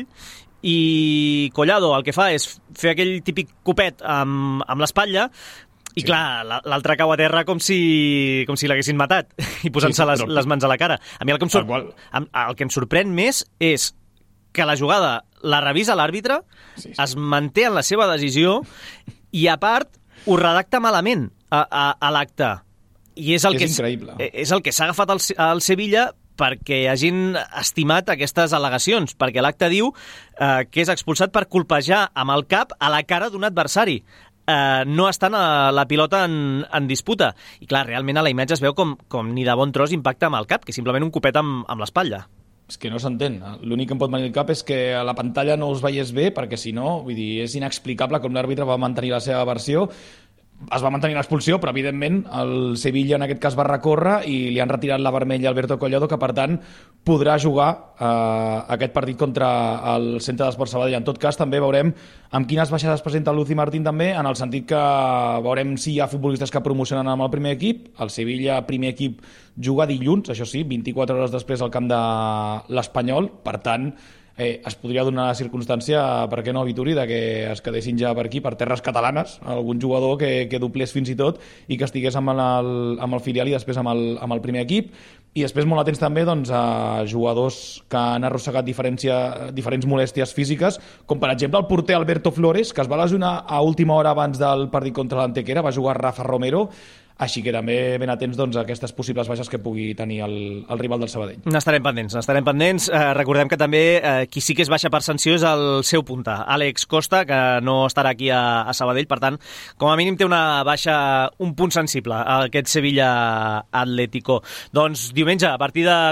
S1: i Collado el que fa és fer aquell típic copet amb l'espatlla, i clar, l'altre cau a terra com si l'haguessin matat i posant-se les mans a la cara. A mi el que em sorprèn més és que la jugada la revisa l'àrbitre, es manté en la seva decisió i a part ho redacta malament a l'acte. I és increïble. És el que s'ha agafat al Sevilla perquè hagin estimat aquestes al·legacions, perquè l'acte diu que és expulsat per colpejar amb el cap a la cara d'un adversari. No estan a la pilota en disputa. I clar, realment a la imatge es veu com ni de bon tros impacta amb el cap, que simplement un copet amb l'espatlla.
S6: És que no s'entén. L'únic que em pot venir al cap és que a la pantalla no us veiés bé, perquè si no, vull dir, és inexplicable com l'àrbitre va mantenir la seva versió. Es va mantenir l'expulsió, però evidentment el Sevilla en aquest cas va recórrer i li han retirat la vermella a Alberto Collado, que per tant podrà jugar aquest partit contra el Centre d'Esport Sabadell. En tot cas també veurem amb quines baixades presenta Luci Martín també, en el sentit que veurem si hi ha futbolistes que promocionen amb el primer equip. El Sevilla, primer equip, juga dilluns, això sí, 24 hores després al camp de l'Espanyol, per tant es podria donar la circumstància, per què no, Vitori, de que es quedessin ja per aquí, per terres catalanes, algun jugador que doblés fins i tot i que estigués amb el filial i després amb el primer equip. I després molt atents també a jugadors que han arrossegat diferents molèsties físiques, com per exemple el porter Alberto Flores, que es va lesionar a última hora abans del partit contra l'Antequera, va jugar Rafa Romero, així que també ben atents a aquestes possibles baixes que pugui tenir el rival del Sabadell.
S1: N'estarem pendents. Recordem que també qui sí que és baixa per sanció és el seu punta, Àlex Costa, que no estarà aquí a Sabadell, per tant, com a mínim té una baixa, un punt sensible a aquest Sevilla Atlético. Doncs diumenge, a partir de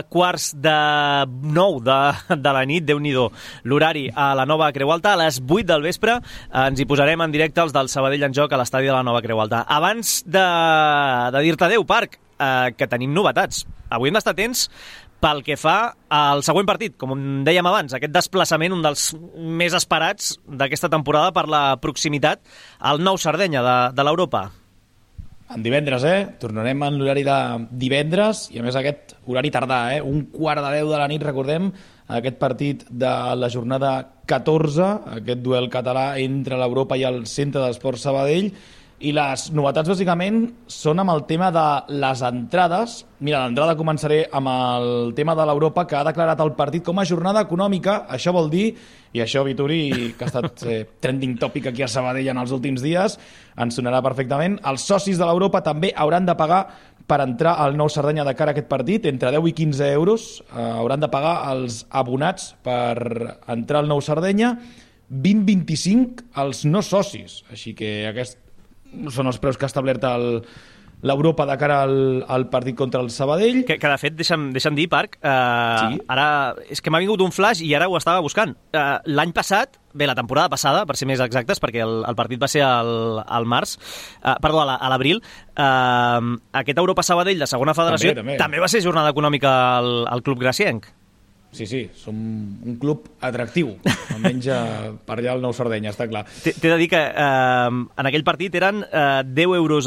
S1: 8:45 de la nit, Déu-n'hi-do, l'horari a la Nova Creu Alta, a les 8 del vespre, ens hi posarem en directe els del Sabadell en joc a l'estadi de la Nova Creu Alta. Abans de dir-te adeu, Parc, que tenim novetats. Avui hem d'estar atents pel que fa al següent partit, com dèiem abans, aquest desplaçament, un dels més esperats d'aquesta temporada per la proximitat al Nou Sardenya de l'Europa.
S6: En divendres, tornarem en l'horari de divendres, i a més aquest horari tardà, 9:15 de la nit, recordem, aquest partit de la jornada 14, aquest duel català entre l'Europa i el Centre d'Esports Sabadell. I les novetats, bàsicament, són amb el tema de les entrades. Mira, d'entrada començaré amb el tema de l'Europa, que ha declarat el partit com a jornada econòmica. Això vol dir, i això, Vituri, que ha estat trending topic aquí a Sabadell en els últims dies, ens sonarà perfectament. Els socis de l'Europa també hauran de pagar per entrar al Nou Sardenya de cara a aquest partit, entre 10 i 15 euros. Hauran de pagar els abonats per entrar al Nou Sardenya, 20-25 els no socis. Així que aquest són els preus que ha establert l'Europa de cara al partit contra el Sabadell.
S1: Que de fet, deixa'm dir, Parc,
S6: sí?
S1: Ara és que m'ha vingut un flash i ara ho estava buscant. L'any passat, la temporada passada, per ser més exactes, perquè el partit va ser al març, a l'abril, aquest Europa Sabadell de segona federació també va ser jornada econòmica al club gracienc.
S6: Sí, som un club atractiu, almenys per allà al Nou Sardenya, està clar.
S1: T'he de dir que en aquell partit eren 10 euros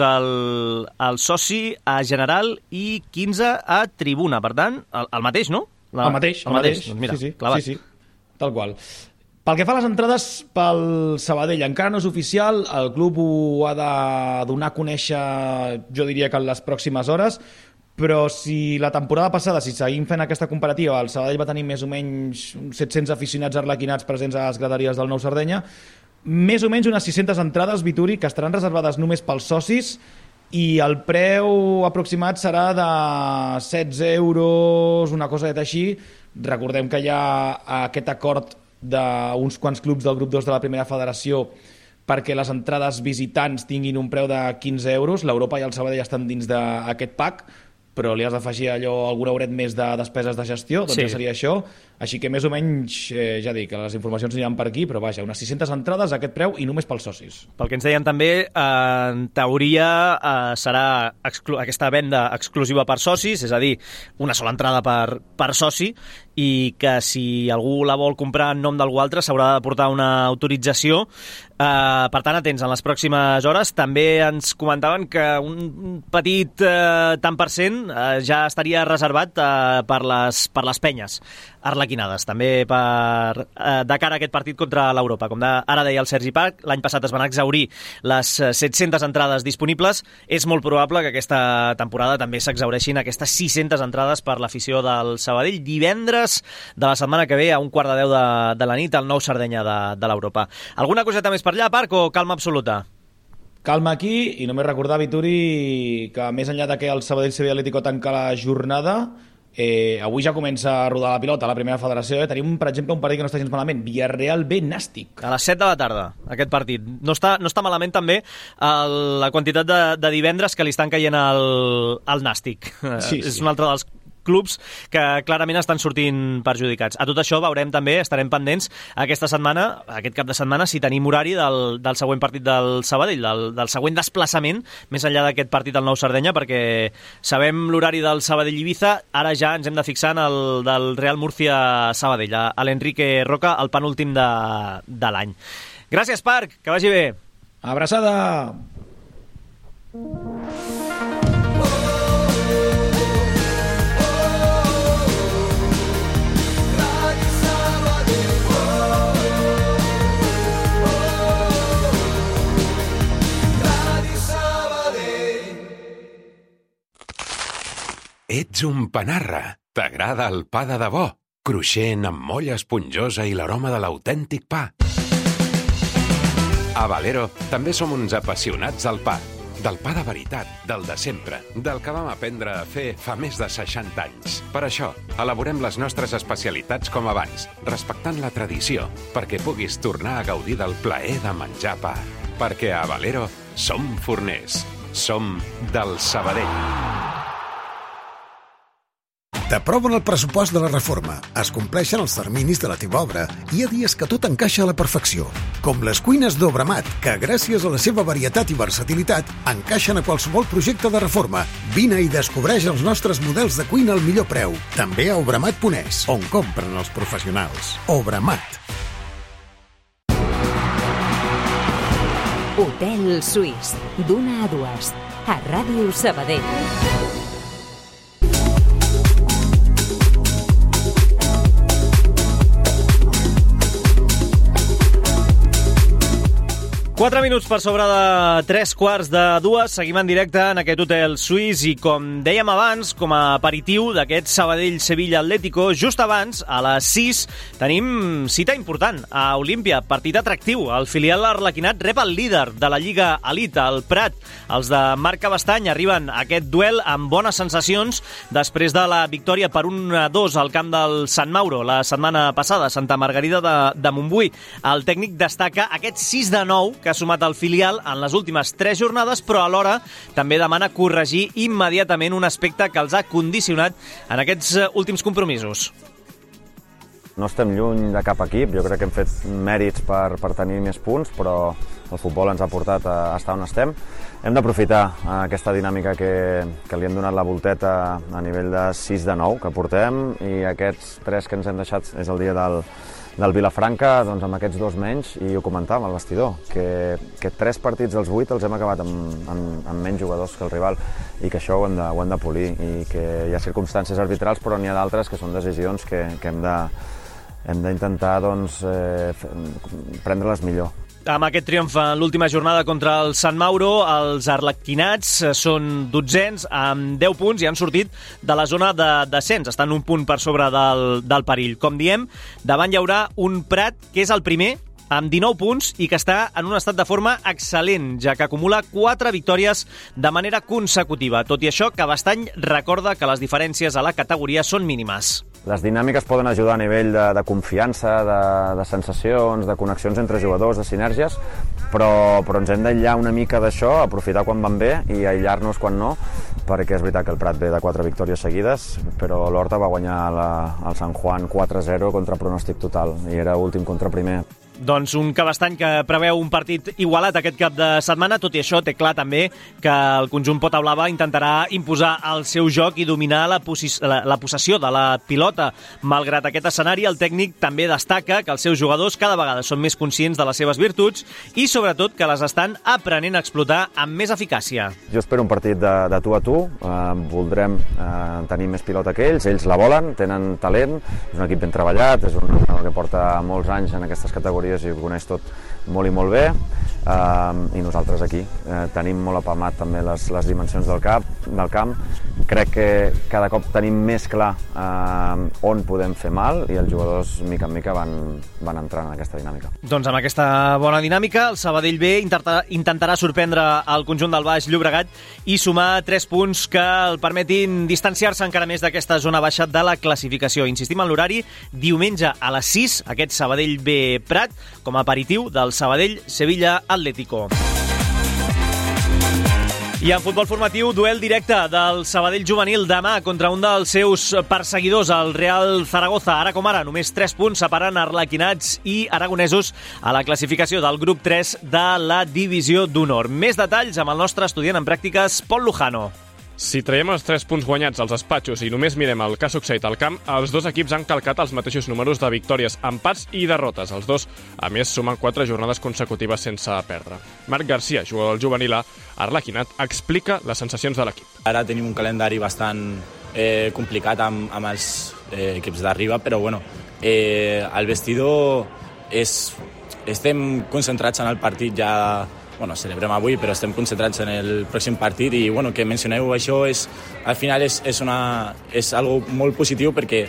S1: al soci a general i 15 a tribuna, per tant, el mateix, no?
S6: El mateix.
S1: Doncs mira, clavat.
S6: Sí, tal qual. Pel que fa a les entrades pel Sabadell, encara no és oficial, el club ho ha de donar a conèixer, jo diria que en les pròximes hores, però si la temporada passada, si seguim fent aquesta comparativa, el Sabadell va tenir més o menys 700 aficionats arlequinats presents a les graderies del Nou Sardenya, més o menys unes 600 entrades, Vituri, que estaran reservades només pels socis, i el preu aproximat serà de 16 euros, una cosa així. Recordem que hi ha aquest acord d'uns quants clubs del grup 2 de la primera federació perquè les entrades visitants tinguin un preu de 15 euros. L'Europa i el Sabadell estan dins d'aquest pack, però li has d'afegir algun euret més de despeses de gestió, doncs ja seria això. Així que més o menys, ja dic, les informacions aniran per aquí, però vaja, unes 600 entrades a aquest preu i només pels socis.
S1: Pel que ens deien també, en teoria serà aquesta venda exclusiva per socis, és a dir, una sola entrada per soci, i que si algú la vol comprar en nom d'algú altre s'haurà de portar una autorització. Per tant, atents, en les pròximes hores. També ens comentaven que un petit tant per cent ja estaria reservat per les penyes arlequinades, també de cara a aquest partit contra l'Europa. Com ara deia el Sergi Parc, l'any passat es van exhaurir les 700 entrades disponibles. És molt probable que aquesta temporada també s'exhaureixin aquestes 600 entrades per l'afició del Sabadell. Divendres de la setmana que ve a 9:15 de la nit al Nou Sardenya de l'Europa. Alguna coseta més per allà, Parc, o calma absoluta?
S6: Calma aquí, i només recordar, Vituri, que més enllà de que el Sabadell Sevilla Atlético tanca la jornada, avui ja comença a rodar la pilota a la primera federació. Tenim, per exemple, un partit que no està gens malament, Villarreal B Nàstic.
S1: A les 7 de la tarda, aquest partit. No està malament també la quantitat de divendres que li estan caient al Nàstic. Sí. És un altre dels clubs que clarament estan sortint perjudicats. A tot això veurem també, estarem pendents aquesta setmana, aquest cap de setmana, si tenim horari del següent partit del Sabadell, del següent desplaçament, més enllà d'aquest partit al Nou Sardenya, perquè sabem l'horari del Sabadell-Ibiza, ara ja ens hem de fixar en el del Real Murcia-Sabadell, a l'Enrique Roca, el penúltim de l'any. Gràcies, Parc, que vagi bé.
S6: Abraçada!
S10: Ets Ets un panarra. T'agrada el pa de debò, cruixent amb molla esponjosa i l'aroma de l'autèntic pa. A Valero també som uns apassionats del pa. Del pa de veritat, del de sempre, del que vam aprendre a fer fa més de 60 anys. Per això, elaborem les nostres especialitats com abans, respectant la tradició, perquè puguis tornar a gaudir del plaer de menjar pa. Perquè a Valero som forners. Som del Sabadell.
S11: T'aproven el pressupost de la reforma, es compleixen els terminis de la teva obra i hi ha dies que tot encaixa a la perfecció. Com les cuines d'Obramat, que gràcies a la seva varietat i versatilitat encaixen a qualsevol projecte de reforma. Vine i descobreix els nostres models de cuina al millor preu. També a obramat.es, on compren els professionals. Obramat.
S2: Hotel Suís, d'1 a 2, a Ràdio Sabadell.
S1: 4 minuts per sobre de 3:45, seguim en directe en aquest hotel suís i, com dèiem abans, com a aperitiu d'aquest Sabadell-Sevilla Atlético, just abans, a les 6, tenim cita important a Olímpia, partit atractiu. El filial arlequinat rep el líder de la Lliga Elite, el Prat. Els de Marc Cabestany arriben a aquest duel amb bones sensacions després de la victòria per 1-2 al camp del Sant Mauro la setmana passada, Santa Margarida de Montbui. El tècnic destaca aquest 6-9 que ha sumat el filial en les últimes 3 jornades, però alhora també demana corregir immediatament un aspecte que els ha condicionat en aquests últims compromisos.
S12: No estem lluny de cap equip, jo crec que hem fet mèrits per tenir més punts, però el futbol ens ha portat a estar on estem. Hem d'aprofitar aquesta dinàmica que li hem donat la volteta a nivell de 6-9 que portem, i aquests 3 que ens hem deixat és el dia del Vilafranca, doncs amb aquests 2 menys, i ho comentàvem al vestidor, que 3 partits dels 8 els hem acabat amb menys jugadors que el rival, i que això ho hem de polir, i que hi ha circumstàncies arbitrals, però n'hi ha d'altres que són decisions que hem d'intentar prendre-les millor.
S1: Amb aquest triomf en l'última jornada contra el Sant Mauro, els arlequinats són 12ens amb 10 punts i han sortit de la zona de descens. Estan un punt per sobre del perill. Com diem, davant hi haurà un Prat que és el primer amb 19 punts i que està en un estat de forma excel·lent, ja que acumula 4 victòries de manera consecutiva. Tot i això, Cabestany recorda que les diferències a la categoria són mínimes.
S12: Les dinàmiques poden ajudar a nivell de confiança, de sensacions, de connexions entre jugadors, de sinergies, però ens hem d'aïllar una mica d'això, aprofitar quan van bé i aïllar-nos quan no, perquè és veritat que el Prat ve de 4 victòries seguides, però l'Horta va guanyar el Sant Juan 4-0 contra pronòstic total, i era últim contra primer.
S1: Doncs un Cabestany que preveu un partit igualat aquest cap de setmana. Tot i això, té clar també que el conjunt pota blava intentarà imposar el seu joc i dominar la possessió de la pilota. Malgrat aquest escenari, el tècnic també destaca que els seus jugadors cada vegada són més conscients de les seves virtuts i, sobretot, que les estan aprenent a explotar amb més eficàcia.
S12: Jo espero un partit de tu a tu. Voldrem tenir més pilota que ells la volen, tenen talent, és un equip ben treballat, és un que porta molts anys en aquestes categories i ho coneix tot molt i molt bé, i nosaltres aquí tenim molt apalmat també les dimensions del camp. Crec que cada cop tenim més clar on podem fer mal, i els jugadors mica en mica van entrant en aquesta dinàmica.
S1: Doncs amb aquesta bona dinàmica, el Sabadell B intentarà sorprendre el conjunt del Baix Llobregat i sumar 3 punts que el permetin distanciar-se encara més d'aquesta zona baixa de la classificació. Insistim en l'horari, diumenge a les 6, aquest Sabadell B Prat, com a aperitiu del Sabadell-Sevilla Atlético. I en futbol formatiu, duel directe del Sabadell juvenil demà contra un dels seus perseguidors, el Real Zaragoza. Ara com ara, només 3 punts separen arlequinats i aragonesos a la classificació del grup 3 de la Divisió d'Honor. Més detalls amb el nostre estudiant en pràctiques, Pol Lujano.
S13: Si traiem els 3 punts guanyats als despatxos i només mirem el que ha succeït al camp, els 2 equips han calcat els mateixos números de victòries, empats i derrotes. Els 2, a més, sumen 4 jornades consecutives sense perdre. Marc Garcia, jugador del juvenil A, arlequinat, explica les sensacions de l'equip.
S14: Ara tenim un calendari bastant complicat amb els equips d'arriba, però bueno, al vestidor estem concentrats en el partit ja celebrem avui, però estem concentrats en el pròxim partit i que mencioneu això al final és algo molt positiu perquè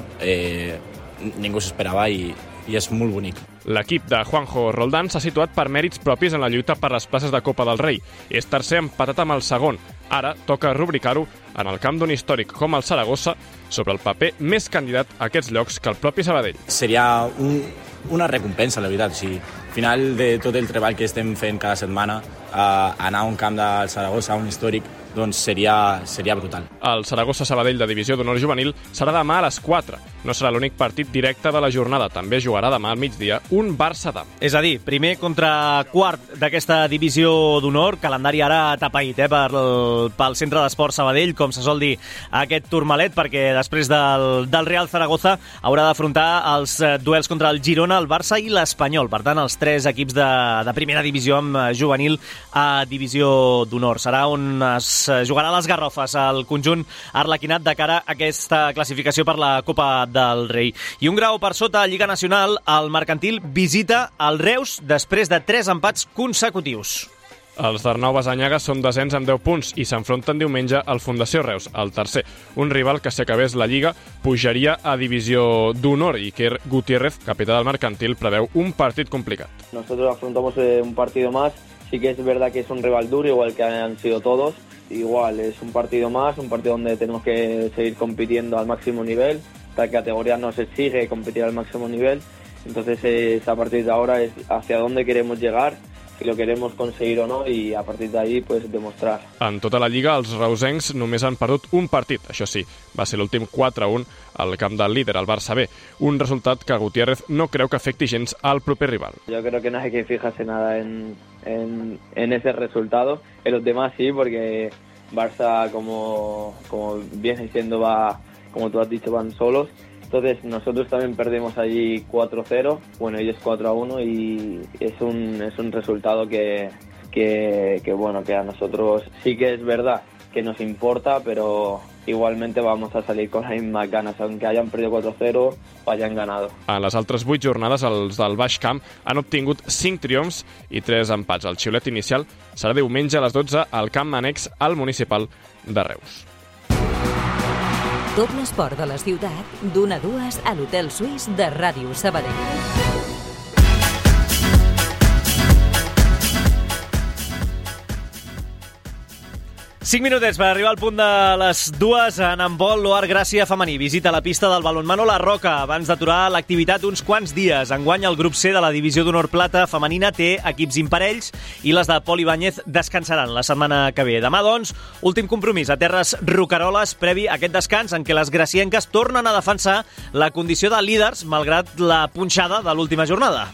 S14: ningú s'esperava i és molt bonic.
S13: L'equip de Juanjo Roldán s'ha situat per mèrits propis en la lluita per les places de Copa del Rei. És tercer empatat amb el segon. Ara toca rubricar-ho en el camp d'un històric com el Saragossa, sobre el paper més candidat a aquests llocs que el propi Sabadell.
S14: Seria una recompensa, la veritat. Al final de tot el treball que estem fent cada setmana, anar a un camp del Saragossa, a un històric, doncs seria brutal.
S13: El Saragossa-Sabadell de Divisió d'Honor Juvenil serà demà a les 4. No serà l'únic partit directe de la jornada. També jugarà demà al migdia un Barça-Dam.
S1: És a dir, primer contra quart d'aquesta Divisió d'Honor, calendari ara tapaït pel Centre d'Esport Sabadell, com se sol dir aquest turmalet, perquè després del Real Zaragoza haurà d'afrontar els duels contra el Girona, el Barça i l'Espanyol. Per tant, els 3 equips de primera divisió amb juvenil a Divisió d'Honor. Serà on es jugarà les garrofes al conjunt arlequinat de cara a aquesta classificació per la Copa del Rei. I un grau per sota a Lliga Nacional, el Mercantil visita el Reus després de 3 empats consecutius.
S13: Els d'Arnau Bassanyaga són desens amb 10 punts i s'enfronten diumenge al Fundació Reus, el tercer. Un rival que, si acabés la Lliga, pujaria a Divisió d'Honor. Iker Gutiérrez, capità del Mercantil, preveu un partit complicat.
S15: Nosotros afrontamos un partido más. Sí que es verdad que es un rival duro, igual que han sido todos. Igual, es un partido más, un partido donde tenemos que seguir compitiendo al máximo nivel. Esta categoría nos exige competir al máximo nivel. Entonces, a partir de ahora es hacia dónde queremos llegar, si lo queremos conseguir o no, y a partir de ahí pues demostrar.
S13: En tota la Lliga, els reusencs només han perdut un partit. Això sí, va ser l'últim 4-1 al camp del líder, el Barça B. Un resultat que Gutiérrez no creu que afecti gens al proper rival.
S15: Yo creo que no hay que fijarse nada en ese resultado. En los demás sí, porque Barça, como viene siendo, va, como tú has dicho, van solos. Entonces nosotros también perdemos allí 4-0, bueno, ellos 4-1 y es un resultado que a nosotros sí que es verdad que nos importa, pero igualmente vamos a salir con las mismas ganas, aunque hayan perdido 4-0 o hayan ganado.
S13: En les altres 8 jornades, els del Baix Camp han obtingut 5 triomfs i 3 empats. El xiulet inicial serà diumenge a les 12 al camp annex al municipal de Reus.
S2: Tot l'esport de la ciutat, d'1 a 2 a l'Hotel Suís de Ràdio Sabadell.
S1: 5 minutets per arribar al punt de les 2 en handbol. L'Oar Gràcia femení visita la pista del balonmano La Roca abans d'aturar l'activitat uns quants dies. Enguany el grup C de la Divisió d'Honor Plata femenina té equips imparells i les de Pol Ibáñez descansaran la setmana que ve. Demà, doncs, últim compromís a terres roqueroles previ a aquest descans en què les gracienques tornen a defensar la condició de líders malgrat la punxada de l'última jornada.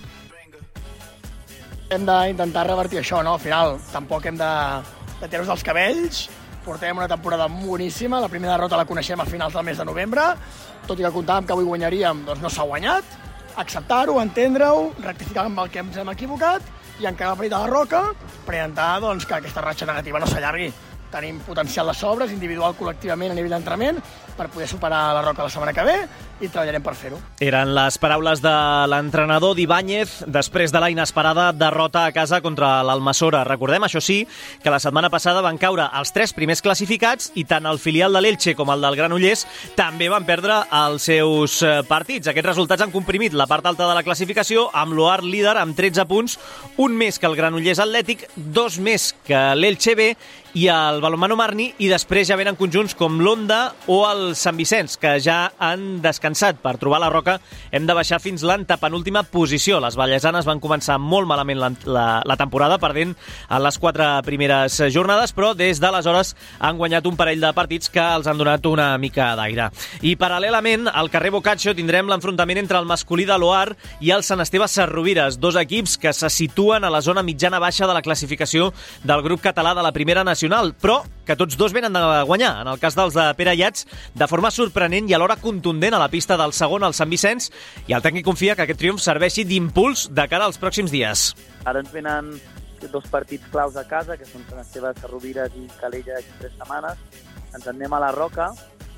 S16: Hem d'intentar revertir això, no? Al final, tampoc hem de tirar-nos dels cabells. Portem una temporada boníssima. La primera derrota la coneixem a finals del mes de novembre. Tot i que comptàvem que avui guanyaríem, doncs no s'ha guanyat. Acceptar-ho, entendre-ho, rectificar amb el que ens hem equivocat i encara el partit de la Roca per intentar doncs, que aquesta ratxa negativa no s'allargui. Tenim potencial de sobres, individual, col·lectivament, a nivell d'entrenament, per poder superar la Roca la setmana que ve i treballarem per fer-ho.
S1: Eren les paraules de l'entrenador d'Ibáñez després de la inesperada derrota a casa contra l'Almassora. Recordem, això sí, que la setmana passada van caure els 3 primers classificats i tant el filial de l'Elche com el del Granollers també van perdre els seus partits. Aquests resultats han comprimit la part alta de la classificació amb l'Oar líder amb 13 punts, un més que el Granollers Atlètic, 2 més que l'Elche B i el Balonmano Marni, i després ja venen conjunts com l'Onda o el Sant Vicenç, que ja han descansat. Per trobar la Roca hem de baixar fins l'antepenúltima posició. Les vallesanes van començar molt malament la temporada, perdent en les 4 primeres jornades, però des d'aleshores han guanyat un parell de partits que els han donat una mica d'aire. I paral·lelament, al carrer Boccaccio tindrem l'enfrontament entre el masculí de l'Oar i el Sant Esteve Sesrovires, 2 equips que se situen a la zona mitjana-baixa de la classificació del grup català de la Primera Nacional, però que tots dos venen de guanyar. En el cas dels de Pere Llats, de forma sorprenent i alhora contundent a la pista del segon, el Sant Vicenç, i el tècnic confia que aquest triomf serveixi d'impuls de cara als pròxims dies.
S17: Ara ens venen 2 partits claus a casa, que són Sant Esteve Sesrovires i Calella d'aquí 3 setmanes. Ens anem a la Roca,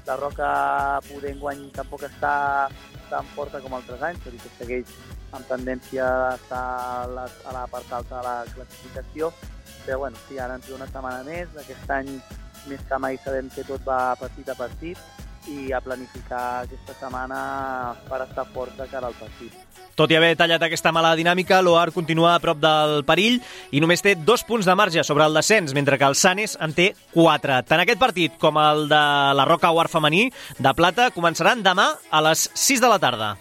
S17: La Roca poder enguany tampoc està tan forta com altres anys, tot i que segueix amb tendència a estar a la part alta de la classificació, però bueno, sí, ara ens ve una setmana més, aquest any més que mai sabem que tot va partit a partit i a planificar aquesta setmana per estar fort de cara al partit.
S1: Tot i haver tallat aquesta mala dinàmica, l'Oar continua a prop del perill i només té 2 punts de marge sobre el descens, mentre que el Sanes en té 4. Tant aquest partit com el de la Roca Oar femení de plata començaran demà a les 6 de la tarda.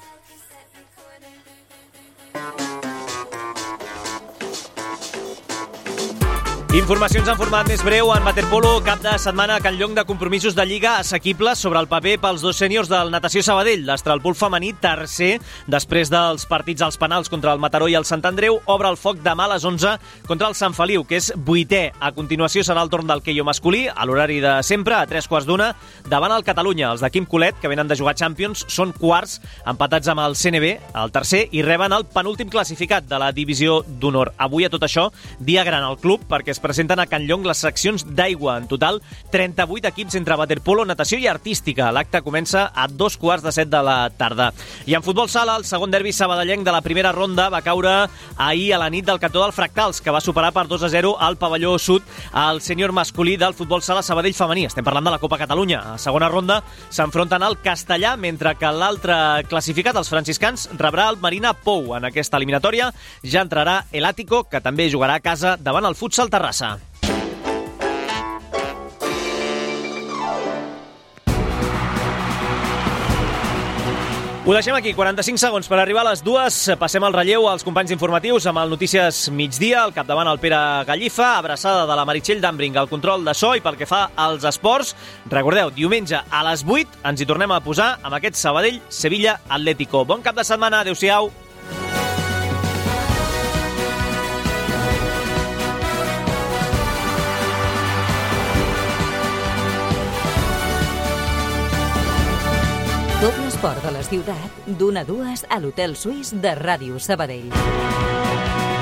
S1: Informacions en format més breu en waterpolo, cap de setmana a Can Llong de compromisos de Lliga assequibles sobre el paper pels 2 sèniors del Natació Sabadell. L'Estralpol femení, tercer, després dels partits als penals contra el Mataró i el Sant Andreu, obre el foc demà a les 11 contra el Sant Feliu, que és 8è. A continuació serà el torn del Queio masculí, a l'horari de sempre, a 3:15, davant el Catalunya. Els de Quim Colet, que venen de jugar Champions, són quarts, empatats amb el CNB, el tercer, i reben el penúltim classificat de la divisió d'honor. Avui, a tot això, dia gran al club, perquè es presenten a Can Llong les seccions d'aigua. En total, 38 equips entre waterpolo, natació i artística. L'acte comença a 2:15 de la tarda. I en futbol sala, el segon derbi sabadellenc de la primera ronda va caure ahir a la nit del cantó del Fractals, que va superar per 2-0 al pavelló sud al sènior masculí del futbol sala Sabadell femení. Estem parlant de la Copa Catalunya. A segona ronda s'enfronten al Castellà, mentre que l'altre classificat, els franciscans, rebrà el Marina Pou. En aquesta eliminatòria ja entrarà el Àtico, que també jugarà a casa davant el Futsal Terrassa. Ho deixem aquí, 45 segons per arribar a les 2. Passem el relleu als companys informatius amb el Notícies Migdia, al capdavant el Pere Gallifa, abraçada de la Meritxell Dambring al control de so, i pel que fa als esports, recordeu, diumenge a les 8 ens hi tornem a posar amb aquest Sabadell-Sevilla Atlético. Bon cap de setmana, adeu-siau.
S2: Tot l'esport de la ciutat, d'1 a 2 a l'Hotel Suís de Ràdio Sabadell.